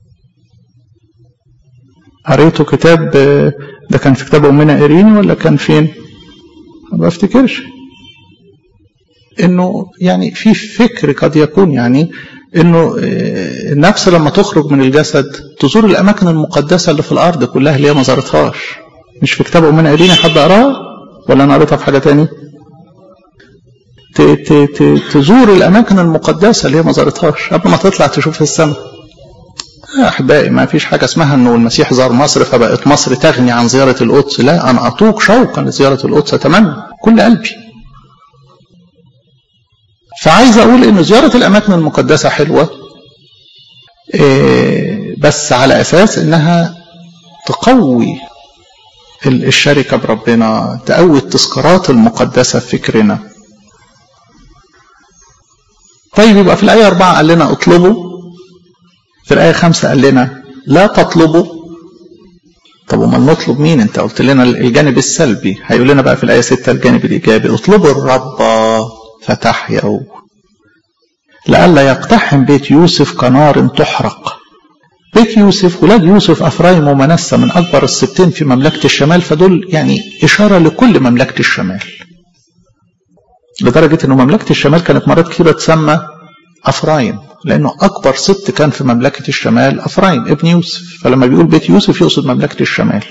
قريته كتاب، ده كان في كتاب أمنا إيرين ولا كان فين؟ ما بفتكرش. إنه يعني في فكر قد يكون يعني إنه النفس لما تخرج من الجسد تزور الأماكن المقدسة اللي في الأرض كلها اللي هي ما زارتهاش. مش في كتاب أمنا إيرين حد قراها ولا أنا قريتها في حاجة تاني؟ تزور الأماكن المقدسة اللي هي ما زارتهاش قبل ما تطلع تشوف السماء. يا أحبائي، ما فيش حاجة اسمها إنه المسيح زار مصر فبقت مصر تغني عن زيارة القدس. لا، أنا أطوق شوقا لزيارة القدس، أتمنى كل قلبي. فعايز أقول إن زيارة الأماكن المقدسة حلوة، بس على أساس إنها تقوي الشركة بربنا، تقوي التذكارات المقدسة في فكرنا. طيب يبقى في الآية 4 قال لنا اطلبوا، في الآية 5 قال لنا لا تطلبوا. طب وما نطلب مين؟ انت قلت لنا الجانب السلبي، هيقول لنا بقى في الآية 6 الجانب الإيجابي، اطلبوا الرب فتحيوا لئلا يقتحم بيت يوسف كنار تحرق. بيت يوسف، ولاد يوسف أفرايم ومنسى من أكبر السبتين في مملكة الشمال، فدول يعني إشارة لكل مملكة الشمال، لدرجة أنه مملكة الشمال كانت مرات كتيرة تسمى أفرايم، لأنه أكبر سبت كان في مملكة الشمال أفرايم ابن يوسف، فلما بيقول بيت يوسف يقصد مملكة الشمال.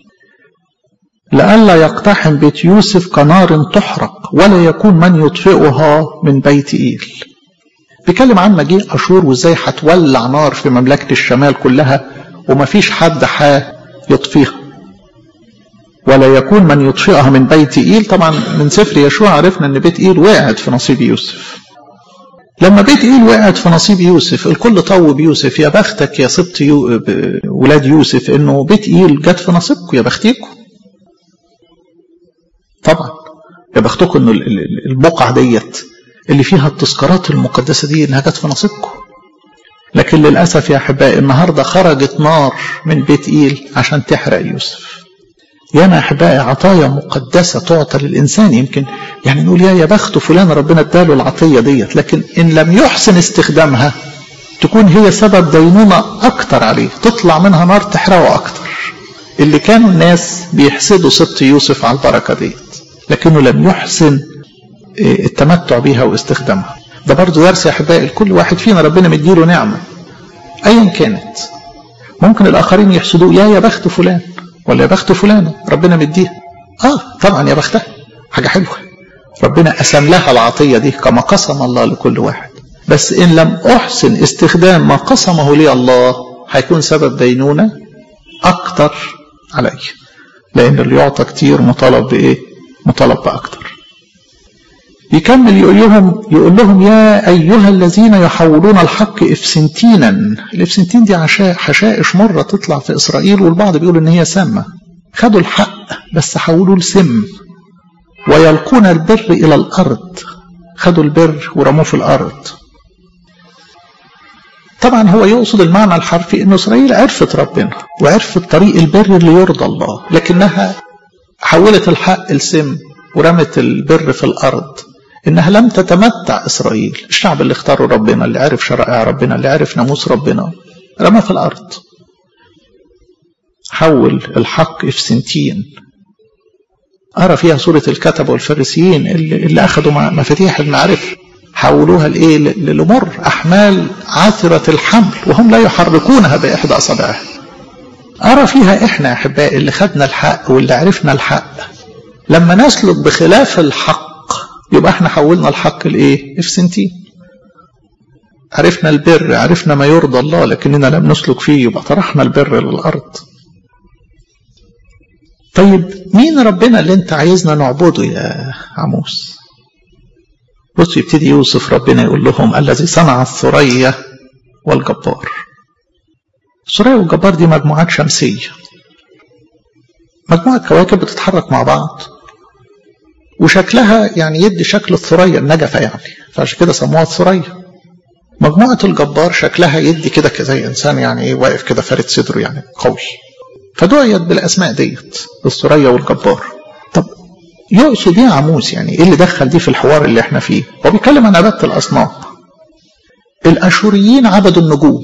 لئلا يقتحم بيت يوسف كنار تحرق ولا يكون من يطفئها من بيت إيل. بيتكلم عن مجيء أشور وإزاي هتولع نار في مملكة الشمال كلها ومفيش حد هيطفيها. ولا يكون من يطفئها من بيت إيل. طبعا من سفر يشوع عرفنا أن بيت إيل وقعت في نصيب يوسف. لما بيت إيل وقعت في نصيب يوسف الكل طوب يوسف، يا بختك يا سبط ولاد يوسف إنه بيت إيل جت في نصيبكم، يا بختكم. طبعا يا بختكم إنه البقعة ديت اللي فيها التذكارات المقدسة دي إنها جت في نصيبكم. لكن للأسف يا أحبائي النهاردة خرجت نار من بيت إيل عشان تحرق يوسف. يا أحبائي عطايا مقدسة تعطى للإنسان، يمكن يعني نقول يا بخت فلان ربنا اداله العطية ديت، لكن إن لم يحسن استخدامها تكون هي سبب دينونة أكتر عليه، تطلع منها نار تحرقه أكتر. اللي كانوا الناس بيحسدوا سبط يوسف على البركة ديت، لكنه لم يحسن التمتع بيها واستخدامها. ده برضو درس يا أحبائي، لكل واحد فينا ربنا مديله نعمة أيا كانت، ممكن الآخرين يحسدوه يا بخت فلان ولا يا بخت فلانة ربنا مديها. طبعا يا بختها حاجة حلوة، ربنا قسم لها العطية دي كما قسم الله لكل واحد، بس إن لم أحسن استخدام ما قسمه لي الله هيكون سبب دينونة أكتر علي، لأن اللي يعطى كتير مطالب بإيه؟ مطالب بأكتر. يكمل يقول لهم يا أيها الذين يحولون الحق إفسنتينا. الإفسنتين دي حشائش مرة تطلع في إسرائيل، والبعض بيقول إن هي سامة. خدوا الحق بس حولوه لسم. ويلقون البر إلى الأرض، خدوا البر ورموه في الأرض. طبعا هو يقصد المعنى الحرفي إن إسرائيل عرفت ربنا وعرفت طريق البر اللي يرضى الله، لكنها حولت الحق لسم ورمت البر في الأرض. إنها لم تتمتع إسرائيل، الشعب اللي اختاروا ربنا، اللي عرف شرائع ربنا، اللي عرف ناموس ربنا، رمى في الأرض. حول الحق إفسنتين. أرى فيها سورة الكتبة والفريسيين اللي أخذوا مفاتيح المعرفة حولوها لإيه؟ للمر، أحمال عاثرة الحمل وهم لا يحركونها بإحدى أصابعها. أرى فيها إحنا أحبائي اللي خدنا الحق واللي عرفنا الحق، لما نسلك بخلاف الحق يبقى احنا حولنا الحق لإيه؟ إفسنتين. عرفنا البر، عرفنا ما يرضى الله، لكننا لم نسلك فيه، يبقى طرحنا البر للأرض. طيب مين ربنا اللي انت عايزنا نعبده يا عموس؟ بص يبتدي يوسف ربنا يقول لهم الذي صنع الثريا والجبار. الثريا والجبار دي مجموعات شمسية، مجموعة كواكب بتتحرك مع بعض وشكلها يعني يدي شكل الثريا النجفة يعني، فعشان كده سموها الثريا. مجموعة الجبار شكلها يدي كده زي إنسان يعني إيه واقف كده فارد صدره يعني قوي، فدعيت بالأسماء ديت الثريا والجبار. طب يقصد ايه عموس؟ يعني ايه اللي دخل دي في الحوار اللي احنا فيه؟ هو بيتكلم عن عبادة الأصنام. الأشوريين عبدوا النجوم.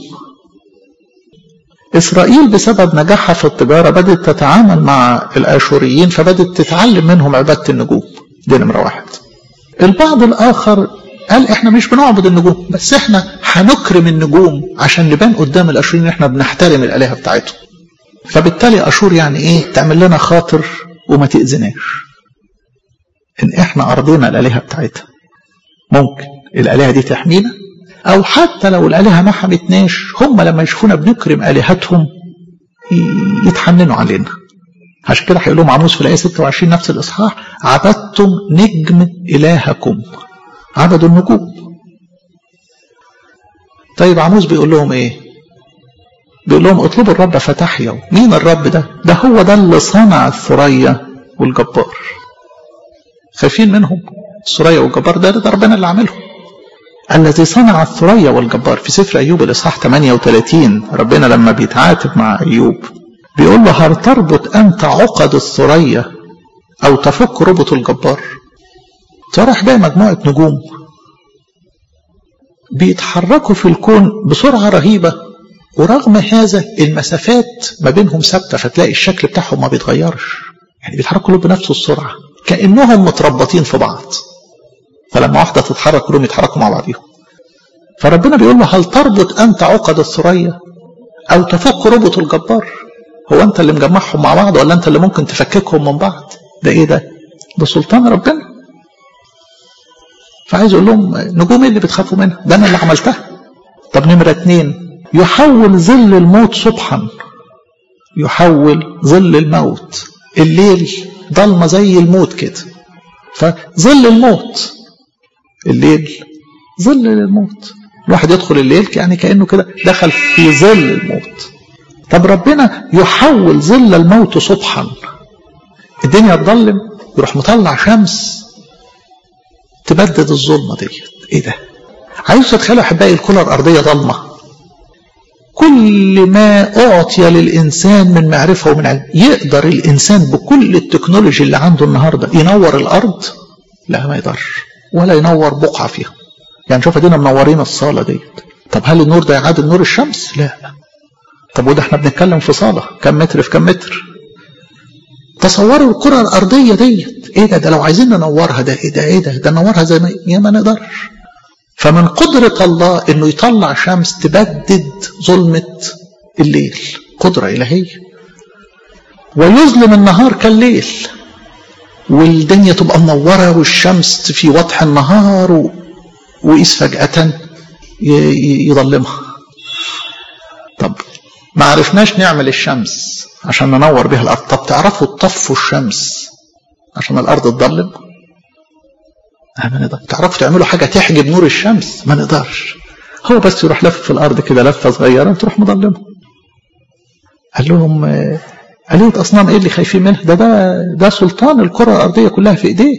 إسرائيل بسبب نجاحها في التجارة بدأت تتعامل مع الأشوريين، فبدأت تتعلم منهم عبادة النجوم. دي نمرة واحد. البعض الآخر قال احنا مش بنعبد النجوم، بس احنا هنكرم النجوم عشان نبان قدام الأشوريين احنا بنحترم الآلهة بتاعتهم. فبالتالي أشور يعني ايه؟ تعمل لنا خاطر وما تأذناش ان احنا ارضينا الآلهة بتاعتها. ممكن الآلهة دي تحمينا، او حتى لو الآلهة ما حمتناش هم لما يشوفونا بنكرم آلهتهم يتحننوا علينا. عشان كده هيقول لهم عموس في الآية 26 نفس الإصحاح عبدتم نجم إلهكم، عبدوا النجوم. طيب عموس بيقول لهم ايه؟ بيقول لهم اطلبوا الرب فتحيوا. مين الرب ده؟ ده هو ده اللي صنع الثريا والجبار. خايفين منهم؟ الثريا والجبار ده ربنا اللي عملهم. الذي صنع الثريا والجبار. في سفر أيوب الإصحاح 38 ربنا لما بيتعاتب مع أيوب بيقول له هل تربط أنت عقد الثريا أو تفك ربط الجبار؟ راح جاي مجموعة نجوم بيتحركوا في الكون بسرعة رهيبة، ورغم هذا المسافات ما بينهم ثابتة، فتلاقي الشكل بتاعهم ما بيتغيرش، يعني بيتحركوا كلهم بنفس السرعة كأنهم متربطين في بعض. فلما واحدة تتحرك كلهم يتحركوا مع بعضهم. فربنا بيقول له هل تربط أنت عقد الثريا أو تفك ربط الجبار؟ هو أنت اللي مجمعهم مع بعض ولا أنت اللي ممكن تفككهم من بعض؟ ده إيه ده؟ ده سلطان ربنا. فعايز أقول لهم نجوم إيه اللي بتخافوا منها؟ ده أنا اللي عملتها. طب نمرة 2 يحول ظل الموت صبحا. يحول ظل الموت، الليل ضلمة زي الموت كده، فظل الموت الليل ظل للموت. الواحد يدخل الليل يعني كأنه كده دخل في ظل الموت. طب ربنا يحول ظل الموت صبحا، الدنيا تضلم يروح مطلع شمس تبدد الظلمة ديت. ايه ده؟ عايز تتخيلوا احبائي الكرة الارضية ضلمة، كل ما اعطي للانسان من معرفة ومن علم، يقدر الانسان بكل التكنولوجي اللي عنده النهاردة ينور الارض؟ لا ما يقدرش، ولا ينور بقعة فيها. يعني شوف ادينا منورين الصالة ديت، طب هل النور ده يعادل نور الشمس؟ لا. طب وده احنا بنتكلم في صالة كم متر في كم متر. تصوروا الكرة الارضية ديت ايه ده؟ ده لو عايزين ننورها ده ايه ده ننورها زي ما نقدرش. فمن قدرة الله انه يطلع شمس تبدد ظلمة الليل، قدرة الهية. ويظلم النهار كالليل، والدنيا تبقى منورة والشمس في وضح النهار وإذ فجأة يظلمها. طب ما عرفناش نعمل الشمس عشان ننور بها الأرض، طب تعرفوا تطفوا الشمس عشان الأرض تظلم؟ ما نقدر. تعرفوا تعملوا حاجة تحجب نور الشمس؟ ما نقدرش. هو بس يروح لف في الأرض كده لفة صغيرة وتروح مظلمه. قال لهم آلهة أصنام إيه اللي خايفين منها؟ ده سلطان الكرة الأرضية كلها في إيديه.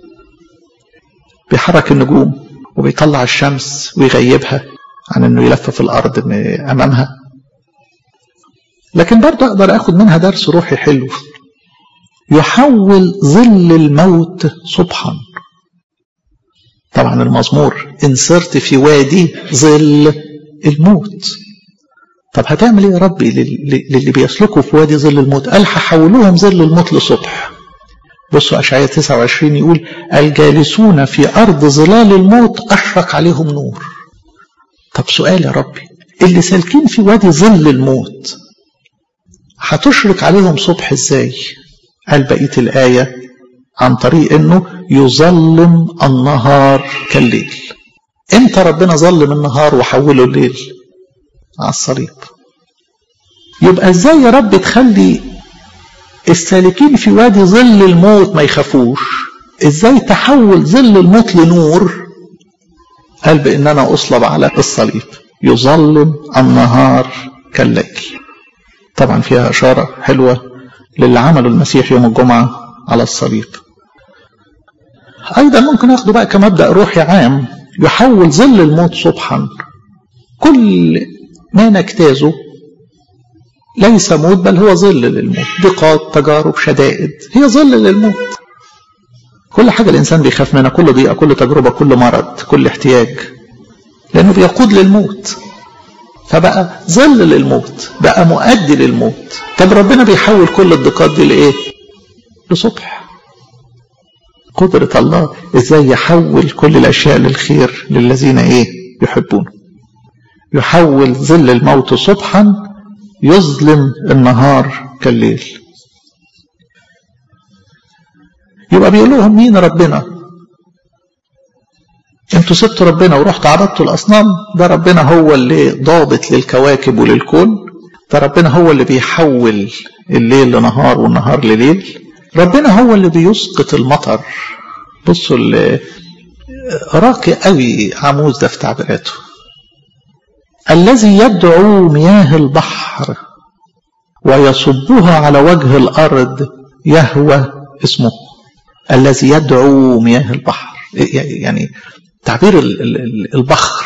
بيحرك النجوم وبيطلع الشمس ويغيبها عن إنه يلف في الأرض أمامها. لكن برضه أقدر أخد منها درس روحي حلو. يحول ظل الموت صبحا. طبعا المزمور إن صرت في وادي ظل الموت. طب هتعمل ايه يا ربي للي بيسلكوا في وادي ظل الموت؟ قال هحولوهم ظل الموت لصبح. بصوا أشعياء 29 يقول الجالسون في أرض ظلال الموت أشرق عليهم نور. طب سؤال يا ربي، اللي سالكين في وادي ظل الموت هتشرق عليهم صبح ازاي؟ قال بقية الآية عن طريق انه يظلم النهار كالليل. امتى ربنا ظلم النهار وحوله الليل؟ على الصليب. يبقى ازاي يا رب تخلي السالكين في وادي ظل الموت ما يخافوش؟ ازاي تحول ظل الموت لنور؟ قال بان انا اصلب على الصليب يظلم النهار كالليل. طبعا فيها اشاره حلوه للي عمله المسيح يوم الجمعه على الصليب. ايضا ممكن اخده بقى كمبدا روحي عام، يحول ظل الموت صبحا. كل ما نجتازه ليس موت بل هو ظل للموت، ضيقات، تجارب، شدائد، هي ظل للموت. كل حاجة الإنسان بيخاف منها، كل ضيقة، كل تجربة، كل مرض، كل احتياج، لأنه بيقود للموت، فبقى ظل للموت، بقى مؤدي للموت. طب ربنا بيحول كل الضيقات دي لإيه؟ لصبح. قدرة الله إزاي يحول كل الأشياء للخير للذين إيه؟ يحبونه. يحول ظل الموت صبحا يظلم النهار كالليل. يبقى بيقول لهم مين ربنا؟ انتوا سبتوا ربنا ورحتوا عبدتوا الأصنام. ده ربنا هو اللي ضابط للكواكب وللكون. ده ربنا هو اللي بيحول الليل لنهار والنهار لليل. ربنا هو اللي بيسقط المطر. بصوا راقي قوي عموز ده في تعبيراته. الذي يدعو مياه البحر ويصبها على وجه الأرض يهوى اسمه. الذي يدعو مياه البحر، يعني تعبير البخر،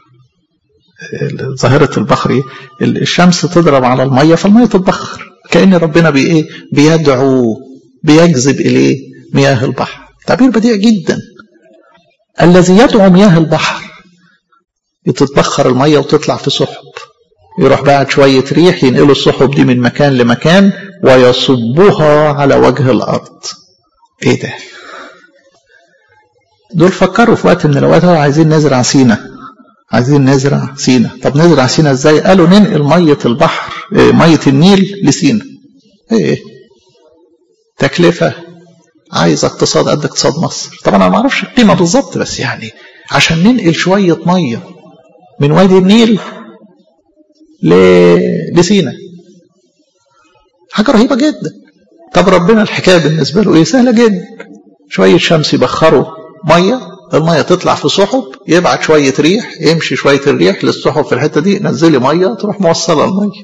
ظاهرة البخر، الشمس تضرب على المية فالمية تتبخر، كأن ربنا بيدعو، بيجذب إليه مياه البحر. تعبير بديع جدا. الذي يدعو مياه البحر، تتبخر المية وتطلع في سحب، يروح بعد شوية ريح ينقلوا السحب دي من مكان لمكان ويصبها على وجه الأرض. ايه ده؟ دول فكروا في وقت من الأوقات عايزين نزرع سينا، عايزين نزرع سينا. طب نزرع سينا ازاي؟ قالوا ننقل مية البحر، مية النيل لسينا. ايه تكلفة، عايز اقتصاد قد اقتصاد مصر. طبعا انا ما اعرفش القيمة بالظبط، بس يعني عشان ننقل شوية مية من وادي النيل لسينا حاجة رهيبة جدا. طب ربنا الحكاية بالنسبة له ايه؟ سهلة جدا. شوية شمس يبخروا مية، المية تطلع في سحب، يبعت شوية ريح، يمشي شوية الريح للسحب في الحتة دي، نزلي مية تروح موصلة المية.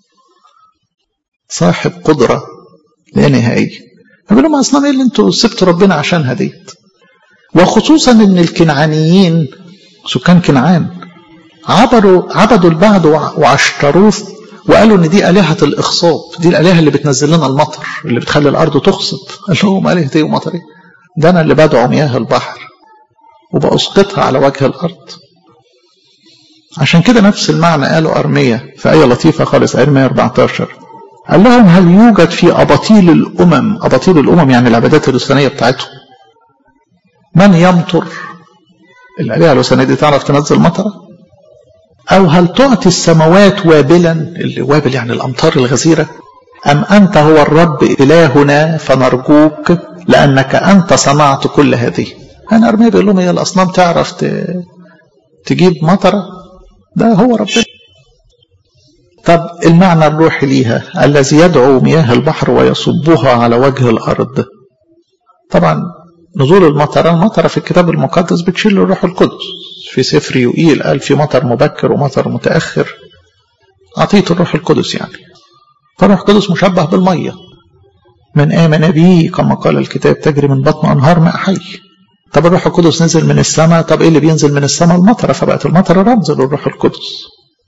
صاحب قدرة لا نهائية. فبيقول لهم اصلا ايه اللي انتوا سبتوا ربنا عشانها ديت؟ وخصوصا ان الكنعانيين سكان كنعان عبدوا البعض وعشتروث، وقالوا ان دي آلهة الإخصاب، دي الآلهة اللي بتنزل لنا المطر، اللي بتخلي الأرض تخصب. قال لهم آلهة ايه ومطر ايه؟ ده أنا اللي بدعو مياه البحر وبأسقطها على وجه الأرض. عشان كده نفس المعنى قالوا أرمية في آية لطيفة خالص، أرمية 14، قال لهم هل يوجد في أباطيل الأمم، أباطيل الأمم يعني العبادات الوثنية بتاعتهم، من يمطر؟ الآلهة الوثنية دي تعرف تنزل مطرة؟ أو هل تعطي السماوات وابلا، اللي وابل يعني الأمطار الغزيرة؟ أم أنت هو الرب إلهنا فنرجوك لأنك أنت صنعت كل هذه. أنا أرمية بيقول لهم هي الأصنام تعرف تجيب مطرة؟ ده هو ربنا. طب المعنى الروحي ليها، الذي يدعو مياه البحر ويصبها على وجه الأرض. طبعا نزول المطر في الكتاب المقدس بتشيل الروح القدس. في سفر يوئيل قال في مطر مبكر ومطر متأخر، عطية الروح القدس يعني. فالروح القدس مشبه بالمية، من آمن به كما قال الكتاب تجري من بطن أنهار ماء حي. طب الروح القدس نزل من السماء، طب ايه اللي بينزل من السماء؟ المطر، فبقت المطر رمز للروح القدس.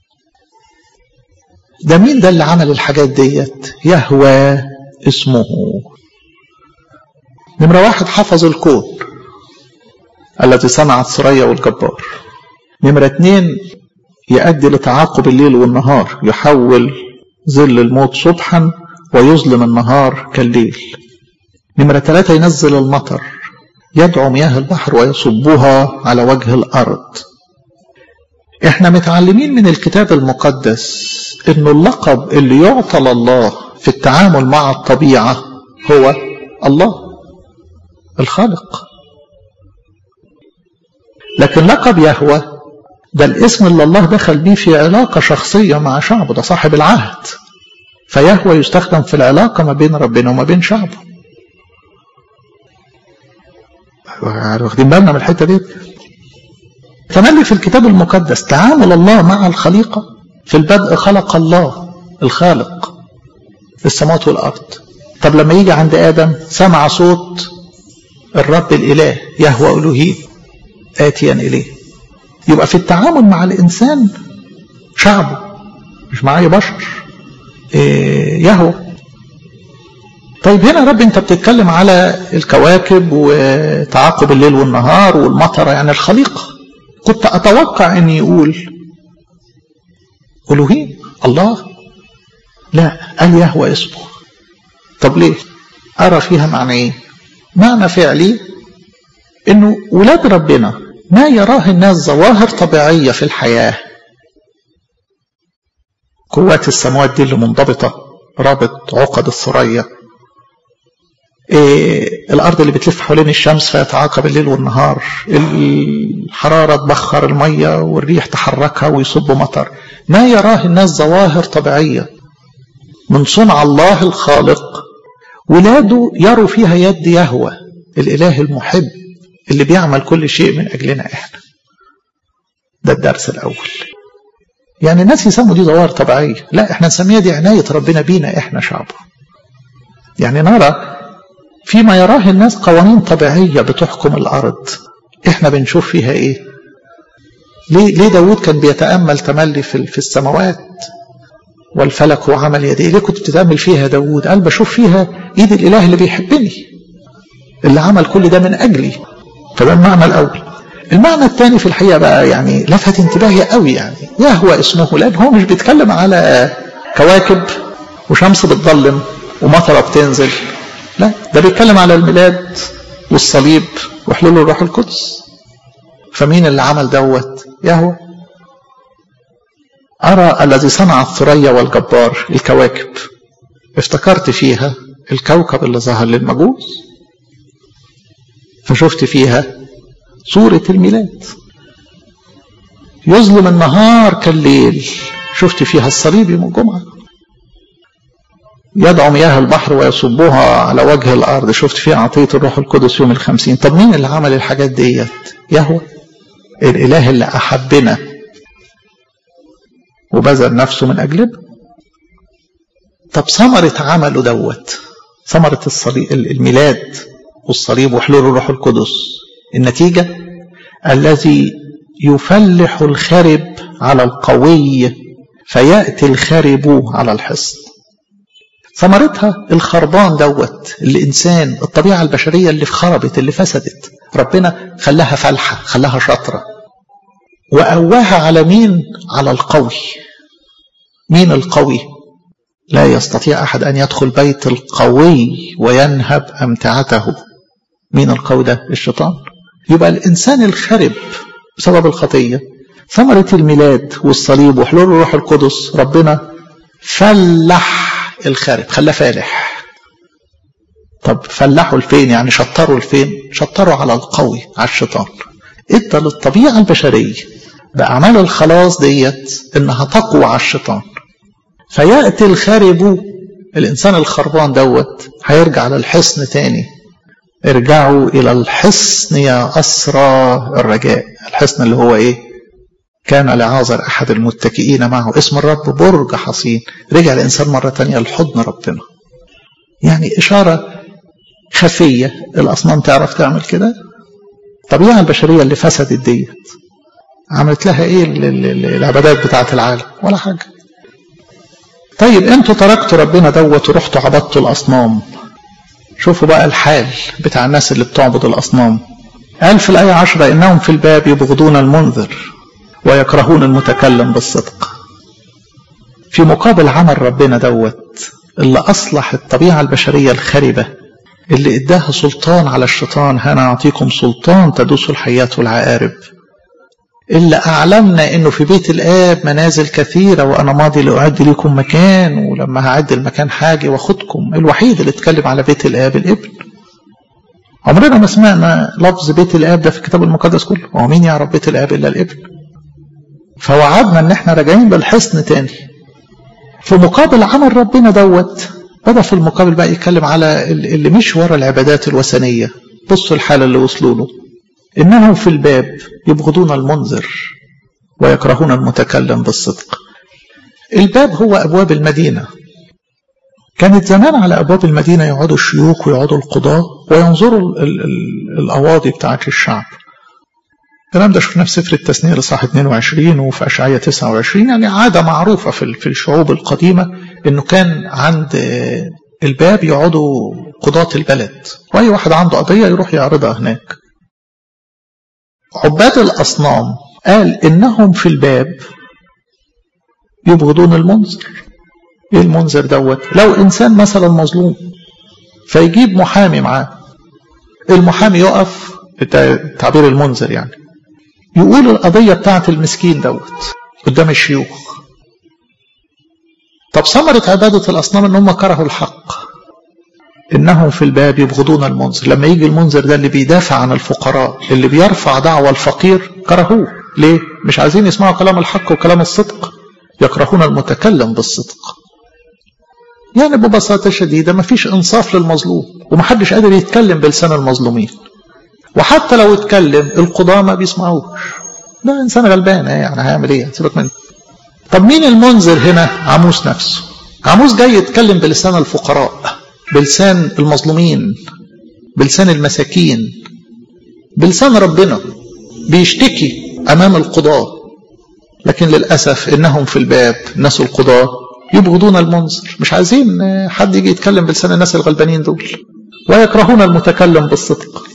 ده مين ده اللي عمل الحاجات ديت؟ يهوى اسمه. نمرة واحد حفظ الكون الذي صنع الثريا والجبار. نمرة اتنين يؤدي لتعاقب الليل والنهار، يحول ظل الموت صبحا ويظلم النهار كالليل. نمرة ثلاثة ينزل المطر، يدعو مياه البحر ويصبها على وجه الأرض. احنا متعلمين من الكتاب المقدس انه اللقب اللي يعطى لله في التعامل مع الطبيعة هو الله الخالق. لكن لقب يهوى ده الاسم اللي الله دخل بيه في علاقة شخصية مع شعبه، ده صاحب العهد. فيهوى يستخدم في العلاقة ما بين ربنا وما بين شعبه. واخدين بالنا من الحتة دي؟ تملي في الكتاب المقدس تعامل الله مع الخليقة. في البدء خلق الله الخالق السماوات والأرض. طب لما يجي عند آدم سمع صوت الرب الإله يهوى إلهيم آتيا إليه. يبقى في التعامل مع الإنسان شعبه، مش معايا بشر، يهوى. طيب هنا رب انت بتتكلم على الكواكب وتعاقب الليل والنهار والمطر، يعني الخليقة. كنت أتوقع أن يقول إلهيم الله، لا، قال يهوى اسمه. طب ليه؟ أرى فيها معنى ايه؟ معنى فعلي انه ولاد ربنا ما يراه الناس ظواهر طبيعية في الحياة، قوات السماوات دي اللي منضبطة، رابط عقد الثريا، الأرض اللي بتلف حوالين الشمس فيتعاقب الليل والنهار، الحرارة تبخر المية والريح تحركها ويصب مطر. ما يراه الناس ظواهر طبيعية من صنع الله الخالق، ولاده يروا فيها يد يهوى الإله المحب اللي بيعمل كل شيء من أجلنا إحنا. ده الدرس الأول. يعني الناس يسموا دي ظواهر طبيعية، لا احنا نسميها دي عناية ربنا بينا احنا شعبه. يعني نرى فيما يراه الناس قوانين طبيعية بتحكم الأرض، احنا بنشوف فيها ايه؟ ليه داود كان بيتأمل تملي في السماوات والفلك وعمل يديه؟ ليه كنت بتتأمل فيها داود؟ قال بشوف فيها ايد الإله اللي بيحبني، اللي عمل كل ده من أجلي. فده المعنى الأول. المعنى الثاني في الحقيقة بقى يعني لفت انتباهي قوي، يعني يهوى اسمه، لأن هو مش بيتكلم على كواكب وشمس بتظلم ومطرة بتنزل، لا ده بيتكلم على الميلاد والصليب وحلول الروح القدس. فمين اللي عمل دوت؟ يهوى. أرى الذي صنع الثريا والجبار، الكواكب، افتكرت فيها الكوكب اللي ظهر للمجوس، فشفت فيها صورة الميلاد. يظلم النهار كالليل، شفت فيها الصليب يوم الجمعة. يدعو مياه البحر ويصبها على وجه الأرض، شفت فيها عطية الروح القدس يوم ال50. طب مين اللي عمل الحاجات ديت؟ يهوى، الإله اللي أحبنا وبذل نفسه من أجلنا. طب ثمرة عمله دوت، ثمرة الصليب، الميلاد والصليب وحلول الروح القدس، النتيجة الذي يفلح الخرب على القوي فيأتي الخرب على الحصن. ثمرتها الخربان دوت، الإنسان، الطبيعة البشرية اللي خربت، اللي فسدت، ربنا خلاها فلحة، خلاها شطرة، وقواها على مين؟ على القوي. مين القوي؟ لا يستطيع أحد أن يدخل بيت القوي وينهب أمتعته. مين القوي ده؟ الشيطان. يبقى الإنسان الخرب بسبب الخطية، ثمرة الميلاد والصليب وحلول الروح القدس، ربنا فلح الخارب، خلاه فالح. طب فلحوا الفين؟ يعني شطروا الفين؟ شطروا على القوي، على الشيطان. ادى للطبيعة البشرية بأعمال الخلاص ديت انها تقوى على الشيطان، فيأتي الخارب، الإنسان الخربان دوت هيرجع للحصن تاني. ارجعوا إلى الحصن يا أسرى الرجاء. الحصن اللي هو إيه؟ كان لعازر أحد المتكئين معه، اسم الرب برج حصين. رجع الإنسان مرة تانية لحضن ربنا. يعني إشارة خفية. الأصنام تعرف تعمل كده؟ الطبيعة البشرية اللي فسدت ديت عملت لها إيه العبادات بتاعة العالم؟ ولا حاجة. طيب انتوا تركتوا ربنا دوت ورحتوا عبدتوا الأصنام. شوفوا بقى الحال بتاع الناس اللي بتعبد الأصنام. قال في الآية 10: إنهم في الباب يبغضون المنذر ويكرهون المتكلم بالصدق. في مقابل عمل ربنا دوت اللي أصلح الطبيعة البشرية الخربة، اللي إداها سلطان على الشيطان، أنا أعطيكم سلطان تدوسوا الحيات والعقارب، اللي أعلمنا إنه في بيت الآب منازل كثيرة وأنا ماضي لأعد لكم مكان، ولما هعد المكان حاجة واخدكم. الوحيد اللي اتكلم على بيت الآب الابن. عمرنا ما سمعنا لفظ بيت الآب ده في الكتاب المقدس كله. هو مين يعرف بيت الآب إلا الابن؟ فوعدنا إن احنا راجعين بالحصن تاني. في مقابل عمل ربنا دوت بدأ في المقابل بقى يتكلم على اللي مش ورا العبادات الوثنية. بصوا الحالة اللي وصلوا له: إنهم في الباب يبغضون المنذر ويكرهون المتكلم بالصدق. الباب هو أبواب المدينة. كانت زمان على أبواب المدينة يقعدوا الشيوخ ويقعدوا القضاة وينظروا الأواضي بتاعت الشعب. الكلام ده شفناه في سفر التثنية لصح 22 وفي أشعية 29. يعني عادة معروفة في الشعوب القديمة إنه كان عند الباب يقعدوا قضاة البلد، وأي واحد عنده قضية يروح يعرضها هناك. عباد الأصنام قال إنهم في الباب يبغضون المنذر. إيه المنذر دوت؟ لو إنسان مثلا مظلوم فيجيب محامي معاه، المحامي يقف، تعبير المنذر يعني، يقول القضية بتاعت المسكين دوت قدام الشيوخ. طب ثمرة عبادة الأصنام إن هم كرهوا الحق. إنهم في الباب يبغضون المنذر. لما يجي المنذر ده اللي بيدافع عن الفقراء، اللي بيرفع دعوة الفقير، كرهوه. ليه؟ مش عايزين يسمعوا كلام الحق وكلام الصدق. يكرهون المتكلم بالصدق. يعني ببساطة شديدة مفيش إنصاف للمظلوم، ومحدش قادر يتكلم بلسان المظلومين، وحتى لو اتكلم القضاة ما بيسمعوش. ده إنسان غلبان، يعني هيعمل إيه؟ سيبك منه. طب مين المنذر هنا؟ عاموس نفسه. عاموس جاي يتكلم بلسان الفقراء، بلسان المظلومين، بلسان المساكين، بلسان ربنا، بيشتكي أمام القضاة. لكن للأسف إنهم في الباب، الناس القضاة يبغضون المنذر، مش عايزين حد يجي يتكلم بلسان الناس الغلبانين دول، ويكرهون المتكلم بالصدق.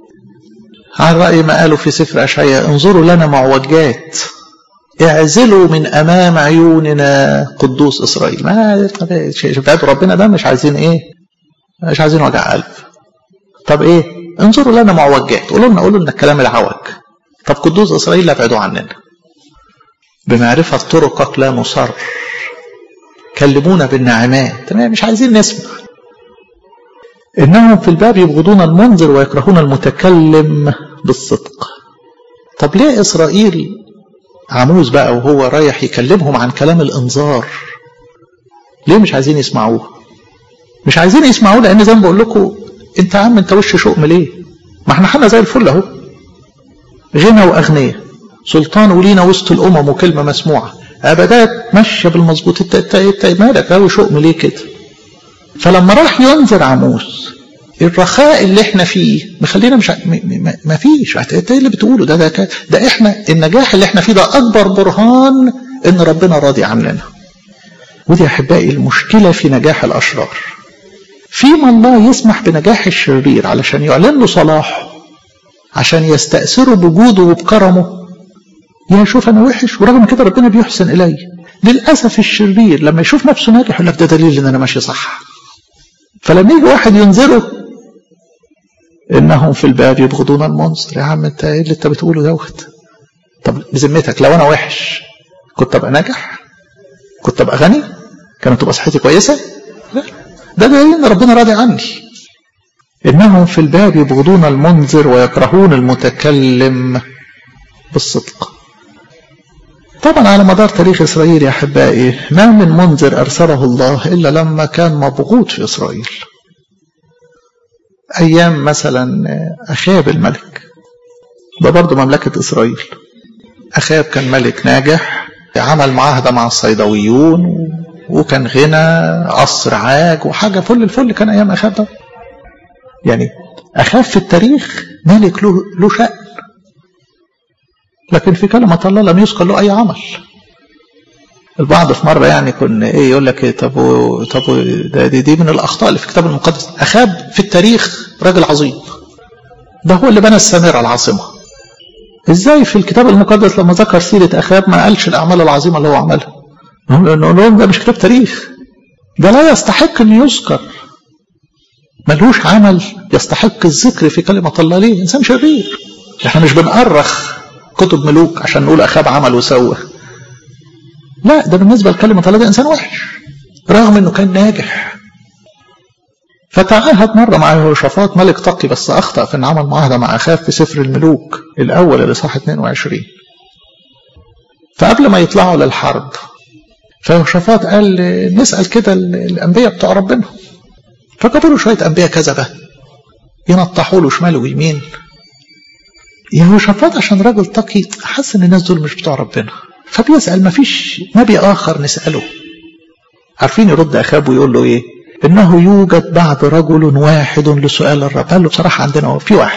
على رأي ما قالوا في سفر أشعياء: انظروا لنا معوجات، اعزلوا من أمام عيوننا قدوس إسرائيل. ما شفاعة ربنا ده مش عايزين إيه؟ مش عايزين وجع قلب. طب إيه؟ انظروا لنا معوجات، قولوا لنا الكلام العوج. طب قدوس إسرائيل لا ابعدوا عننا. بمعرفة طرقك لا نصر، كلمونا بالنعمات. تمام، مش عايزين نسمع. إنهم في الباب يبغضون المنذر ويكرهون المتكلم بالصدق. طب ليه إسرائيل عاموس بقى وهو رايح يكلمهم عن كلام الإنذار، ليه مش عايزين يسمعوه؟ مش عايزين يسمعوه لأن زي ما بقول لكم، أنت عم أنت وش شؤم ليه؟ ما احنا حنا زي الفل أهو، غنى وأغنية، سلطان ولينا وسط الأمم وكلمة مسموعة، أبدات ماشية بالمظبوط. أنت مالك أهو شؤم ليه كده؟ فلما راح ينذر عاموس، الرخاء اللي احنا فيه مخلينا مش ما فيش. ايه اللي بتقوله ده احنا النجاح اللي احنا فيه ده اكبر برهان ان ربنا راضي عننا. ودي احبائي المشكله في نجاح الاشرار. فيما الله يسمح بنجاح الشرير علشان يعلن له صلاحه، عشان يستأثروا بوجوده وبكرمه. يا شوف انا وحش ورغم كده ربنا بيحسن الي. للاسف الشرير لما يشوف نفسه ناجح يقول لك ده دليل ان انا ماشي صح. فلما يجي واحد ينذره: انهم في الباب يبغضون المنذر. يا عم انت ايه اللي انت بتقوله دوت؟ طب بذمتك لو انا وحش كنت ابقى ناجح؟ كنت ابقى غني؟ كانت تبقى صحتي كويسه؟ لا، ده دليل ان ربنا راضي عني. انهم في الباب يبغضون المنذر ويكرهون المتكلم بالصدق. طبعا على مدار تاريخ اسرائيل يا احبائي ما من منذر ارسله الله الا لما كان مبغوض في اسرائيل. ايام مثلا اخاب الملك، ده برضه مملكه اسرائيل. اخاب كان ملك ناجح، عمل معاهده مع الصيدويون وكان غنى، قصر عاج وحاجه فل الفل. كان ايام اخاب ده يعني اخاب في التاريخ ملك له شأن، لكن في كلمة الله لم يذكر له أي عمل. البعض في مرة يعني كنا يقول لك طب دي من الأخطاء اللي في الكتاب المقدس. أخاب في التاريخ راجل عظيم، ده هو اللي بنى السامرة العاصمة. إزاي في الكتاب المقدس لما ذكر سيرة أخاب ما قالش الأعمال العظيمة اللي هو عملها؟ نقول لهم ده مش كتاب تاريخ، ده لا يستحق أن يذكر، ملوش عمل يستحق الذكر في كلمة الله. ليه؟ إنسان شرير. احنا مش بنأرخ كتب ملوك عشان نقول أخاب عمل وسوى، لا، ده بالنسبة لكلمة الله ده إنسان وحش رغم أنه كان ناجح. فتعاهد مرة مع يهوشافاط ملك تقي، بس أخطأ في أن عمل معاهدة مع أخاب في سفر الملوك الأول الإصحاح 22. فقبل ما يطلعوا للحرب فيهوشافاط قال نسأل كده الأنبياء بتوع ربنا، فجابوا له شوية أنبياء كذبة ينطحوا له شمال ويمين. يهوشافاط عشان راجل تقي حس ان الناس دول مش بتوع ربنا، فبيسأل ما فيش نبي آخر نسأله. عارفين يرد أخاب ويقول له إيه؟ إنه يوجد بعد رجل واحد لسؤال الرب. قال له بصراحة عندنا في واحد،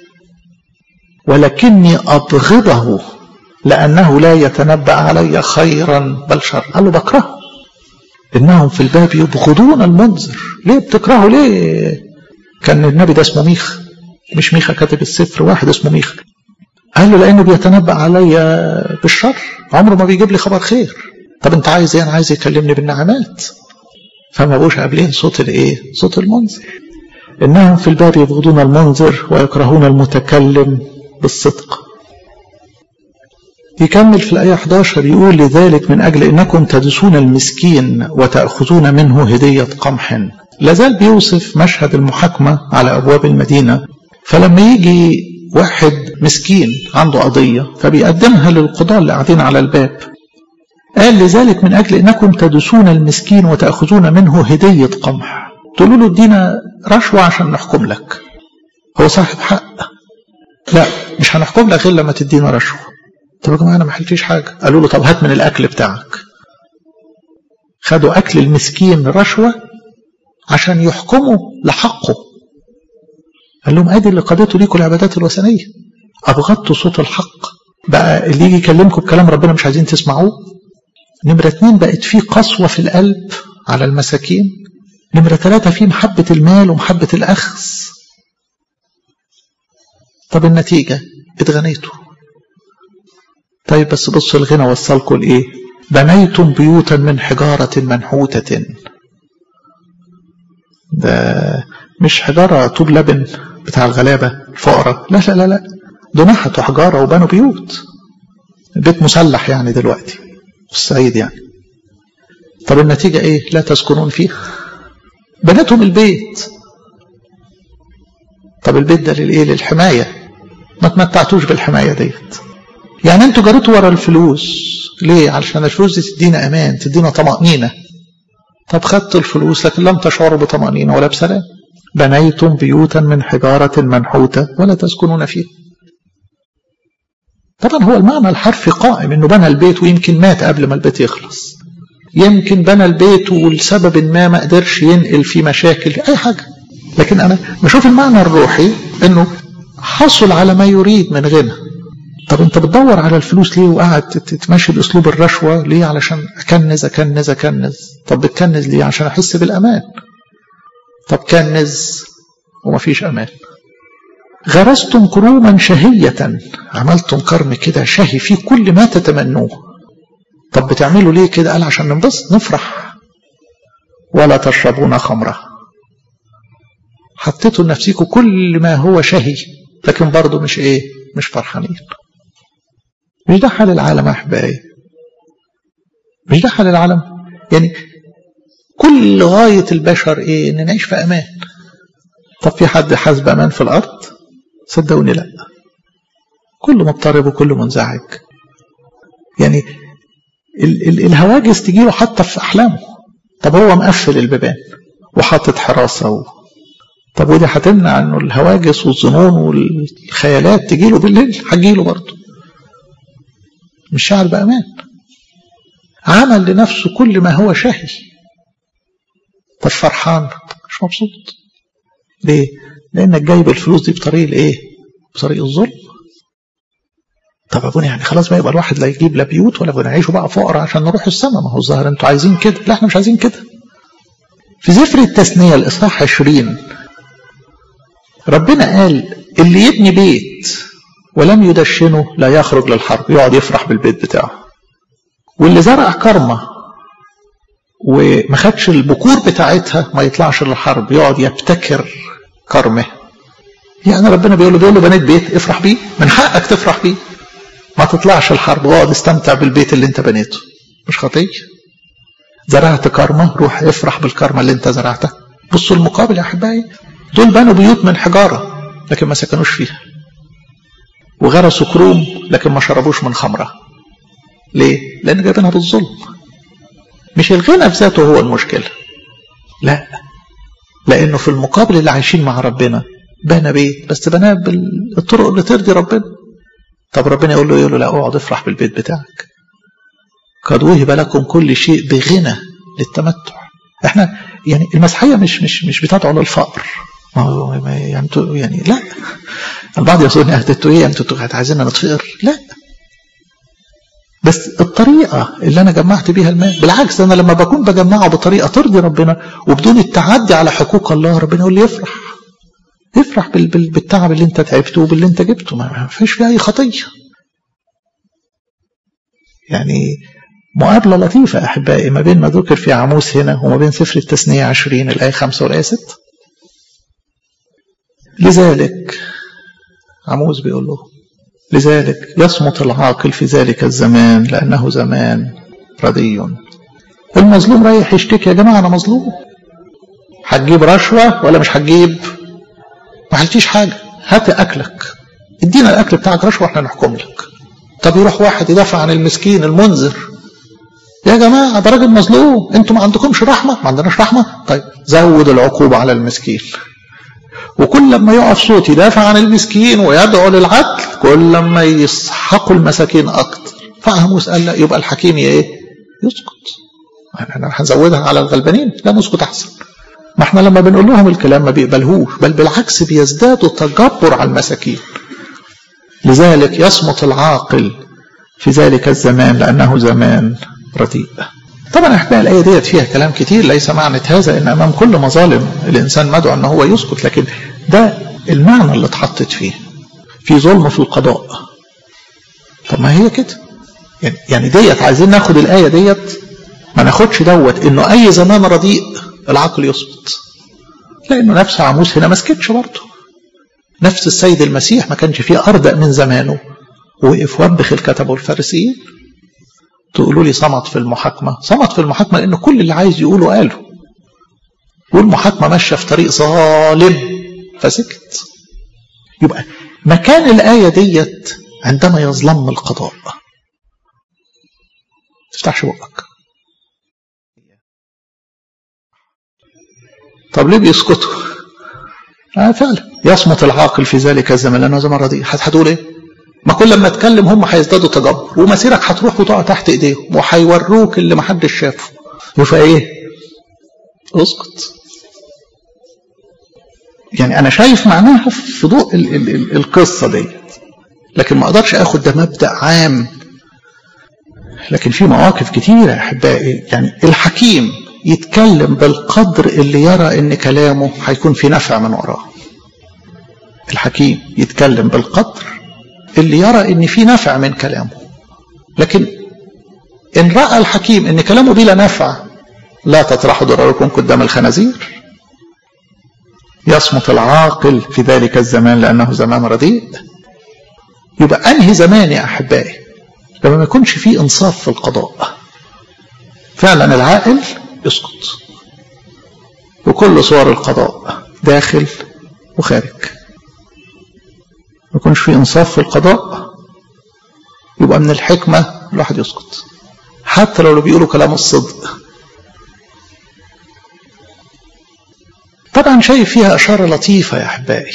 ولكني أبغضه لأنه لا يتنبأ علي خيرا بل شر. قال له بكرهه. إنهم في الباب يبغضون المنذر. ليه بتكرهه ليه؟ كان النبي ده اسمه ميخا، مش ميخا كاتب السفر، واحد اسمه ميخا. قال له لأنه بيتنبأ علي بالشر، عمره ما بيجيب لي خبر خير. طب انت عايز ايه؟ انا عايز يكلمني بالنعمات. فما بقوش قابلين صوت الايه؟ صوت المنذر. انهم في الباب يبغضون المنذر ويكرهون المتكلم بالصدق. يكمل في الآية 11 يقول لذلك من أجل إنكم تدسون المسكين وتأخذون منه هدية قمح. لازال بيوصف مشهد المحاكمة على أبواب المدينة. فلما يجي واحد مسكين عنده قضية فبيقدمها للقضاة اللي قاعدين على الباب. قال لذلك من أجل إنكم تدسون المسكين وتأخذون منه هدية قمح. تقولوا له ادينا رشوة عشان نحكم لك، هو صاحب حق. لا، مش هنحكم لك غير لما تدينا رشوة. طب يا جماعة أنا ما حلتيش حاجة. قالوا له طب هات من الأكل بتاعك. خدوا أكل المسكين رشوة عشان يحكموا لحقه. قال لهم ادي اللي قضيته ليكم العبادات الوثنية، أبغضتوا صوت الحق. بقى اللي يجي يكلمكم بكلام ربنا مش عايزين تسمعوه. نمرة 2 بقت فيه قسوة في القلب على المساكين. نمرة 3 فيه محبة المال ومحبة الأخذ. طب النتيجة اتغنيتوا. طيب بس بصوا الغنى وصلكم لإيه؟ بنيتم بيوتا من حجارة منحوتة. ده مش حجارة طوب لبن بتاع الغلابة الفقراء، لا لا لا لا، دول نحتوا حجارة وبنوا بيوت. البيت مسلح يعني دلوقتي في الصعيد يعني. طب النتيجة ايه؟ لا تسكنون فيه. بنتهم البيت. طب البيت ده للايه؟ للحماية. ما تمتعتوش بالحماية ديت. يعني انتوا جريتوا ورا الفلوس ليه؟ علشان الفلوس دي تدينا امان، تدينا طمأنينة. طب خدتوا الفلوس لكن لم تشعروا بطمأنينة ولا بسلام. بنيتم بيوتا من حجارة منحوتة ولا تسكنون فيه. طبعا هو المعنى الحرفي قائم، انه بنى البيت ويمكن مات قبل ما البيت يخلص، يمكن بنى البيت ولسبب ما قدرش ينقل فيه مشاكل اي حاجة، لكن انا بشوف المعنى الروحي انه حصل على ما يريد من غنى. طب انت بتدور على الفلوس ليه وقاعد تتمشي باسلوب الرشوة ليه؟ علشان اكنز اكنز اكنز. طب بتكنز ليه؟ عشان احس بالامان. طب كنز ومفيش امان. غرستم كروما شهية، عملتم كرم كده شهي فيه كل ما تتمنوه. طب بتعملوا ليه كده؟ قال عشان ننبسط نفرح. ولا تشربون خمرة. حطيتوا لنفسيكم كل ما هو شهي لكن برضه مش ايه؟ مش فرحانين. مش ده حال العالم يا احبائي. مش ده حال العالم. يعني كل غاية البشر ايه؟ ان نعيش في امان. طب في حد حاسس بامان في الارض؟ صدقوني لا. كله مضطرب وكله منزعج. يعني الهواجس تجيله حتى في احلامه. طب هو مقفل البيبان وحاطط حراسة طب ودي هتمنع انه الهواجس والظنون والخيالات تجيله بالليل؟ هتجيله برضه. مش شاعر بامان. عمل لنفسه كل ما هو شهي. طب فرحان مش مبسوط. ليه؟ لانك جايب الفلوس دي بطريق الايه؟ بطريق الظلم. طب ابونا يعني خلاص بقى يبقى الواحد لا يجيب لا بيوت ولا بنعيشوا بقى فقراء عشان نروح السماء. ما هو الظاهر انتوا عايزين كده. لا احنا مش عايزين كده. في سفر التثنية الاصحاح 20 ربنا قال اللي يبني بيت ولم يدشنه لا يخرج للحرب، يقعد يفرح بالبيت بتاعه. واللي زرع كرمة وما خدش البكور بتاعتها ما يطلعش للحرب، يقعد يبتكر كرمه. يعني ربنا بيقول له بنيت بيت افرح بيه، من حقك تفرح بيه، ما تطلعش الحرب واقعد استمتع بالبيت اللي انت بنيته. مش خطية. زرعت كرمة روح افرح بالكرمة اللي انت زرعتها. بصوا المقابل يا احبائي. دول بنوا بيوت من حجارة لكن ما سكنوش فيها، وغرسوا كروم لكن ما شربوش من خمرة. ليه؟ لان جايبينها بالظلم. مش الغنى في ذاته هو المشكلة، لا، لانه في المقابل اللي عايشين مع ربنا بنى بيت بس بناه بالطرق اللي ترضي ربنا. طب ربنا يقول له لا اقعد افرح بالبيت بتاعك. قد وهب لكم كل شيء بغنى للتمتع. احنا يعني المسيحية مش بتدعو للفقر. يعني لا. البعض يقولون انتوا ايه؟ انتوا عايزيننا نتفقر؟ لا. بس الطريقة اللي انا جمعت بيها المال، بالعكس انا لما بكون بجمعه بطريقة ترضي ربنا وبدون التعدي على حقوق الله، ربنا يقول لي افرح بالتعب اللي انت تعبته وباللي انت جبته. ما فيش فيه اي خطية. يعني مقابلة لطيفة أحبائي ما بين ما ذكر في عاموس هنا وما بين سفر التثنية 20 الآية 5 والآية 6. لذلك عاموس بيقول له لذلك يصمت العاقل في ذلك الزمان لأنه زمان ردي. المظلوم رايح يشتكي يا جماعة أنا مظلوم. هتجيب رشوة ولا مش هتجيب؟ ما حلتيش حاجة. هات أكلك، ادينا الأكل بتاعك رشوة احنا نحكم لك. طب يروح واحد يدافع عن المسكين المنذر. يا جماعة ده راجل مظلوم، انتوا ما عندكمش رحمة؟ ما عندناش رحمة. طيب زود العقوبة على المسكين. وكل لما يقف صوت يدافع عن المسكين ويدعو للعدل كل لما يسحقوا المساكين أكتر. فعاموس قال لا، يبقى الحكيم ايه؟ يسكت. احنا هنزودها على الغلبانين؟ لا، نسكت احسن. ما احنا لما بنقول لهم الكلام ما بيقبلهوش، بل بالعكس بيزدادوا تجبر على المساكين. لذلك يصمت العاقل في ذلك الزمان لأنه زمان رديء. طبعا احنا الآية ديت فيها كلام كتير، ليس معنى هذا ان امام كل مظالم الانسان مدعو ان هو يسكت، لكن ده المعنى اللي اتحطت فيه، في ظلم في القضاء. طب ما هي كده يعني ديت عايزين ناخد الآية ديت، ما ناخدش دوت انه اي زمان رديء العقل يسكت، لانه نفس عموس هنا ما سكتش برضه. نفس السيد المسيح ما كانش فيه أردأ من زمانه، وقف وبخ الكتب والفارسيين. تقولوا لي صمت في المحاكمة؟ صمت في المحاكمة لأنه كل اللي عايز يقوله قاله، والمحاكمة ماشية في طريق ظالم فسكت. يبقى مكان الآية ديت عندما يظلم القضاء، تفتحش بقك. طب ليه بيسكتوا؟ فعلا يصمت العاقل في ذلك الزمن لأنه زمان رديء. هتقول ايه؟ ما كل لما اتكلم هم هيزدادوا تجبر، ومسيرك هتروح وتقع تحت ايديهم، وهيوروك اللي ما حدش شافه. فايه؟ اسكت. يعني انا شايف معناها في ضوء القصه دي، لكن ما اقدرش اخد ده مبدأ عام. لكن في مواقف كتيره يا احبائي، يعني الحكيم يتكلم بالقدر اللي يرى ان كلامه هيكون في نفع من وراه. الحكيم يتكلم بالقدر اللي يرى ان في نفع من كلامه. لكن ان رأى الحكيم ان كلامه بلا نفع، لا تطرحوا ضرركم قدام الخنازير. يصمت العاقل في ذلك الزمان لأنه زمان رديء. يبقى أنهي زمان يا أحبائي؟ لما ما يكونش فيه إنصاف في القضاء. فعلا العاقل يسكت، وكل صور القضاء داخل وخارج. ما يكونش فيه إنصاف في القضاء، يبقى من الحكمة الواحد يسكت حتى لو بيقولوا كلام الصدق. طبعا شايف فيها إشارة لطيفة يا أحبائي،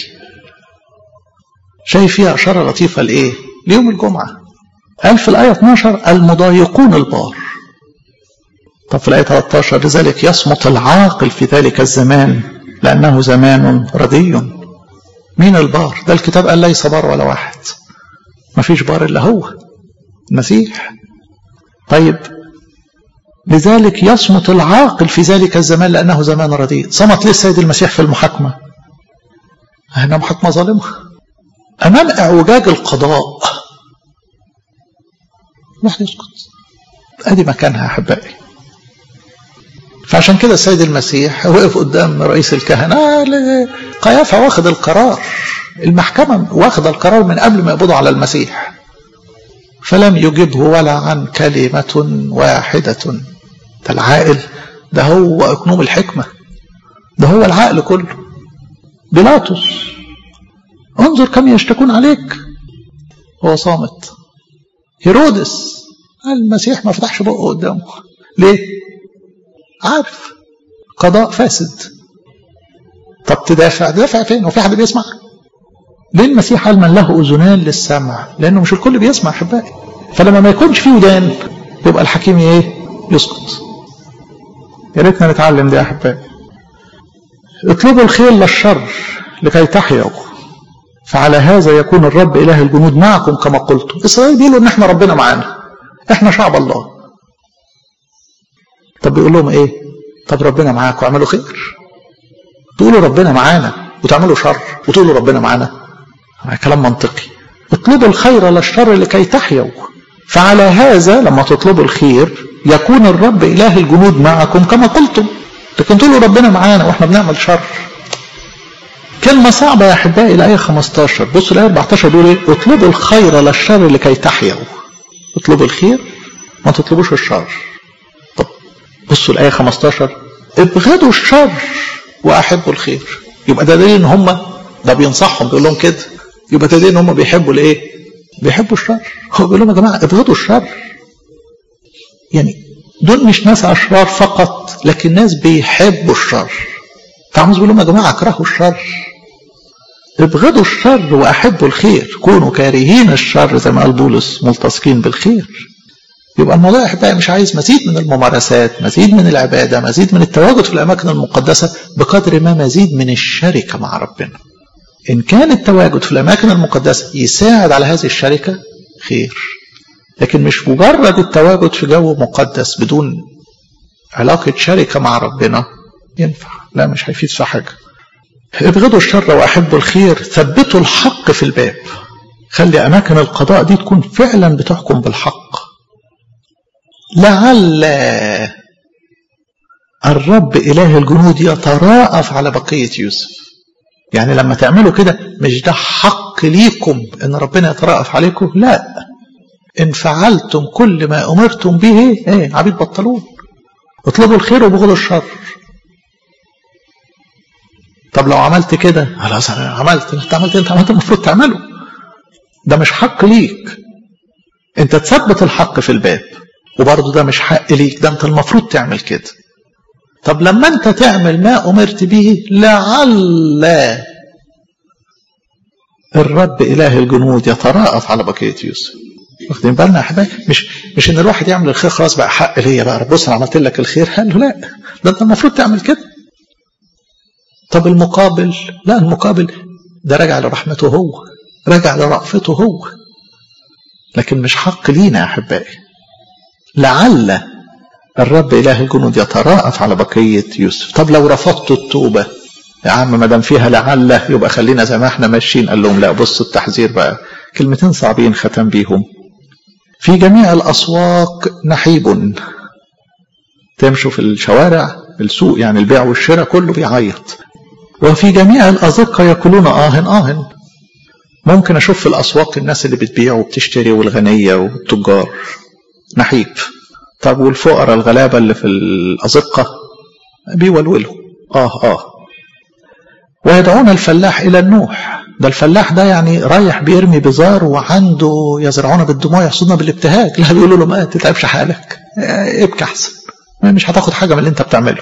شايف فيها إشارة لطيفة لإيه؟ ليوم الجمعة. قال في الآية 12 المضايقون البار. طب في الآية 13 لذلك يصمت العاقل في ذلك الزمان لأنه زمان ردي. مين البار؟ ده الكتاب قال ليس بار ولا واحد، ما فيش بار إلا هو المسيح. طيب لذلك يصمت العاقل في ذلك الزمان لأنه زمان رديء. صمت ليه السيد المسيح في المحاكمة؟ هنا محاكمة ظالمة أمام اعوجاج القضاء، واحد يسكت. أدي مكانها يا أحبائي. فعشان كده السيد المسيح وقف قدام رئيس الكهنة، قيافة واخد القرار، المحكمة واخد القرار من قبل ما يقبضوا على المسيح، فلم يجبه ولا عن كلمة واحدة. ده العاقل، ده هو أكنوم الحكمة، ده هو العقل كله. بيلاطس انظر كم يشتكون عليك، هو صامت. هيرودس المسيح ما فتحش بقه قدامه. ليه؟ عارف قضاء فاسد. طب تدافع فين؟ وفي حد بيسمع؟ ليه المسيح قال من له أذنان للسمع؟ لأنه مش الكل بيسمع أحبائي. فلما ما يكونش فيه ودان يبقى الحكيم ايه؟ يسكت. يا ريتنا نتعلم ده يا أحبائي. اطلبوا الخير للشر لكي تحيوا، فعلى هذا يكون الرب إله الجنود معكم كما قلتم. إسرائيل بيقولوا إن احنا ربنا معانا، احنا شعب الله. طب بيقول لهم ايه؟ طب ربنا معاكم اعملوا خير. تقولوا ربنا معانا وتعملوا شر وتقولوا ربنا معانا؟ كلام منطقي. اطلبوا الخير للشر لكي تحيوا، فعلى هذا لما تطلبوا الخير يكون الرب إله الجنود معكم كما قلتم. لكن تقولوا ربنا معانا واحنا بنعمل شر. كلمة صعبة يا أحبائي. الآية 15 بصوا الآية 14 بيقول ايه؟ اطلبوا الخير للشر لكي تحيوا. اطلبوا الخير ما تطلبوش الشر. طب بصوا الآية 15 ابغضوا الشر وأحبوا الخير. يبقى ده دليل ان هم، ده بينصحهم بيقول لهم كده، يبقى ده دليل ان هم بيحبوا الايه؟ بيحبوا الشر. هو بيقول لهم يا جماعة ابغضوا الشر. يعني دول مش ناس أشرار فقط، لكن ناس بيحبوا الشر. فعاوز بيقول لهم يا جماعة اكرهوا الشر، ابغضوا الشر وأحبوا الخير، كونوا كارهين الشر زي ما قال بولس ملتصقين بالخير. يبقى الموضوع يا احبائي مش عايز مزيد من الممارسات، مزيد من العباده، مزيد من التواجد في الاماكن المقدسه، بقدر ما مزيد من الشركه مع ربنا. ان كان التواجد في الاماكن المقدسه يساعد على هذه الشركه خير، لكن مش مجرد التواجد في جو مقدس بدون علاقه شركه مع ربنا ينفع، لا مش هيفيد في حاجه. ابغضوا الشر واحبوا الخير، ثبتوا الحق في الباب. خلي اماكن القضاء دي تكون فعلا بتحكم بالحق. لعل الرب إله الجنود يتراءف على بقية يوسف. يعني لما تعملوا كده مش ده حق ليكم ان ربنا يتراءف عليكم، لا، ان فعلتم كل ما امرتم به عبيد بطلون. اطلبوا الخير وبغضوا الشر. طب لو عملت كده خلاص انا عملت، انت عملت المفروض تعمله. ده مش حق ليك، انت تثبت الحق في الباب، وبرضه ده مش حق ليك، ده انت المفروض تعمل كده. طب لما انت تعمل ما امرت به لعل الرب اله الجنود يتراءف على بقيه يوسف. واخدين بالنا يا احبائي؟ مش ان الواحد يعمل الخير خلاص بقى حق ليا بقى، بص انا عملت لك الخير، قال له لا، ده انت المفروض تعمل كده. طب المقابل، لا، المقابل ده راجع لرحمته هو، راجع لرأفته هو، لكن مش حق لينا يا احبائي. لعل الرب اله الجنود يتراءف على بقيه يوسف. طب لو رفضتوا التوبه يا عم، ما دام فيها لعل يبقى خلينا زي ما احنا ماشيين. قال لهم لا، بصوا التحذير بقى، كلمتين صعبين ختم بيهم. في جميع الاسواق نحيب. تمشوا في الشوارع، السوق يعني البيع والشراء كله بيعيط. وفي جميع الازقه يقولون آه. ممكن اشوف في الاسواق الناس اللي بتبيع وبتشتري والغنيه والتجار نحيب. طب والفقراء الغلابة اللي في الأزقة بيولولوا ويدعون الفلاح إلى النوح. ده الفلاح ده يعني رايح بيرمي بزار وعنده يزرعون بالدموع يحصدون بالابتهاج. لا، بيقولوا له ما تتعبش حالك، ابكي أحسن، مش هتاخد حاجة من اللي انت بتعمله.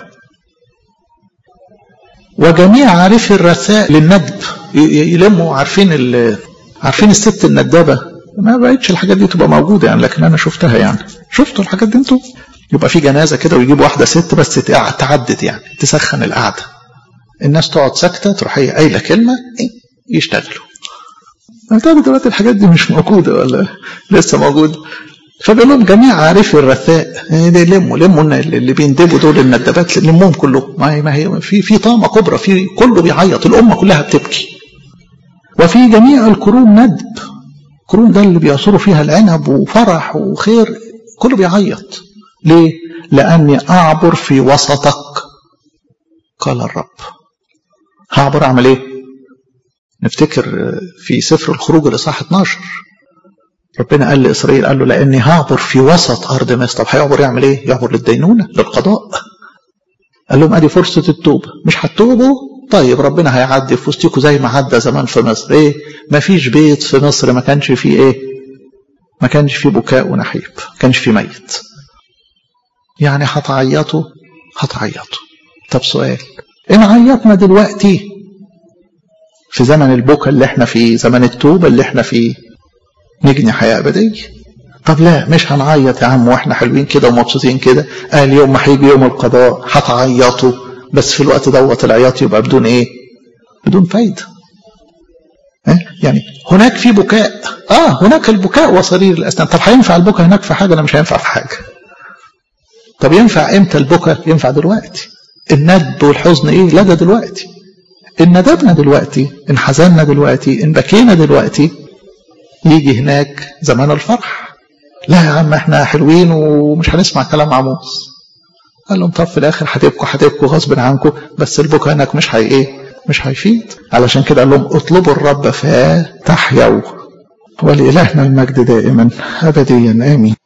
وجميع عارفي الرثاء للندب يلموا. عارفين الست الندابة؟ ما بقتش الحاجات دي تبقى موجودة يعني، لكن أنا شفتها يعني. شفتوا الحاجات دي انتوا؟ يبقى في جنازة كده ويجيب واحدة ست بس تعدد يعني، تسخن القعدة، الناس تقعد ساكتة، تروح هي قايلة كلمة يشتغلوا. طب دلوقتي الحاجات دي مش موجودة ولا لسه موجودة؟ فبيقول لهم جميع عارفي الرثاء، لموا اللي بيندبوا دول الندبات، لمهم كلهم. ما هي في طامة كبرى، في كله بيعيط، الأمة كلها بتبكي. وفي جميع الكروم ندب. كروم ده اللي بيعصروا فيها العنب وفرح وخير، كله بيعيط. ليه؟ لأني أعبر في وسطك قال الرب. هعبر أعمل إيه؟ نفتكر في سفر الخروج الإصحاح 12 ربنا قال لإسرائيل، قال له لأني هعبر في وسط أرض مصر. طب هيعبر يعمل إيه؟ يعبر للدينونة، للقضاء. قال لهم أدي فرصة التوبة، مش هتتوبوا؟ طيب ربنا هيعدي في وسطكم زي ما عدى زمان في مصر. ما فيش بيت في مصر ما كانش فيه ما كانش فيه بكاء ونحيب، ما كانش فيه ميت. يعني هتعيطوا. طب سؤال، إن عيطنا دلوقتي في زمن البكاء اللي احنا فيه، زمن التوبة اللي احنا فيه، نجني حياة أبدية. طب لا، مش هنعيط يا عم واحنا حلوين كده ومبسوطين كده. قال يوم ما هيجي يوم القضاء هتعيطوا، بس في الوقت دوت العياط يبقى بدون بدون فايدة. يعني هناك في بكاء، هناك البكاء وصرير الأسنان. طب هينفع البكاء هناك في حاجة؟ أنا مش هينفع في حاجة. طب ينفع امتى البكاء؟ ينفع دلوقتي. الندب والحزن لا ده دلوقتي. إن ندبنا دلوقتي، إن حزننا دلوقتي، إن بكينا دلوقتي، يجي هناك زمان الفرح. لا يا عم احنا حلوين ومش هنسمع كلام عموس. قال لهم طب في الاخر هتبكوا غصب عنكم، بس البكاء هناك مش هيفيد. علشان كده قال لهم اطلبوا الرب فتحيوا. ولإلهنا المجد دائما ابديا امين.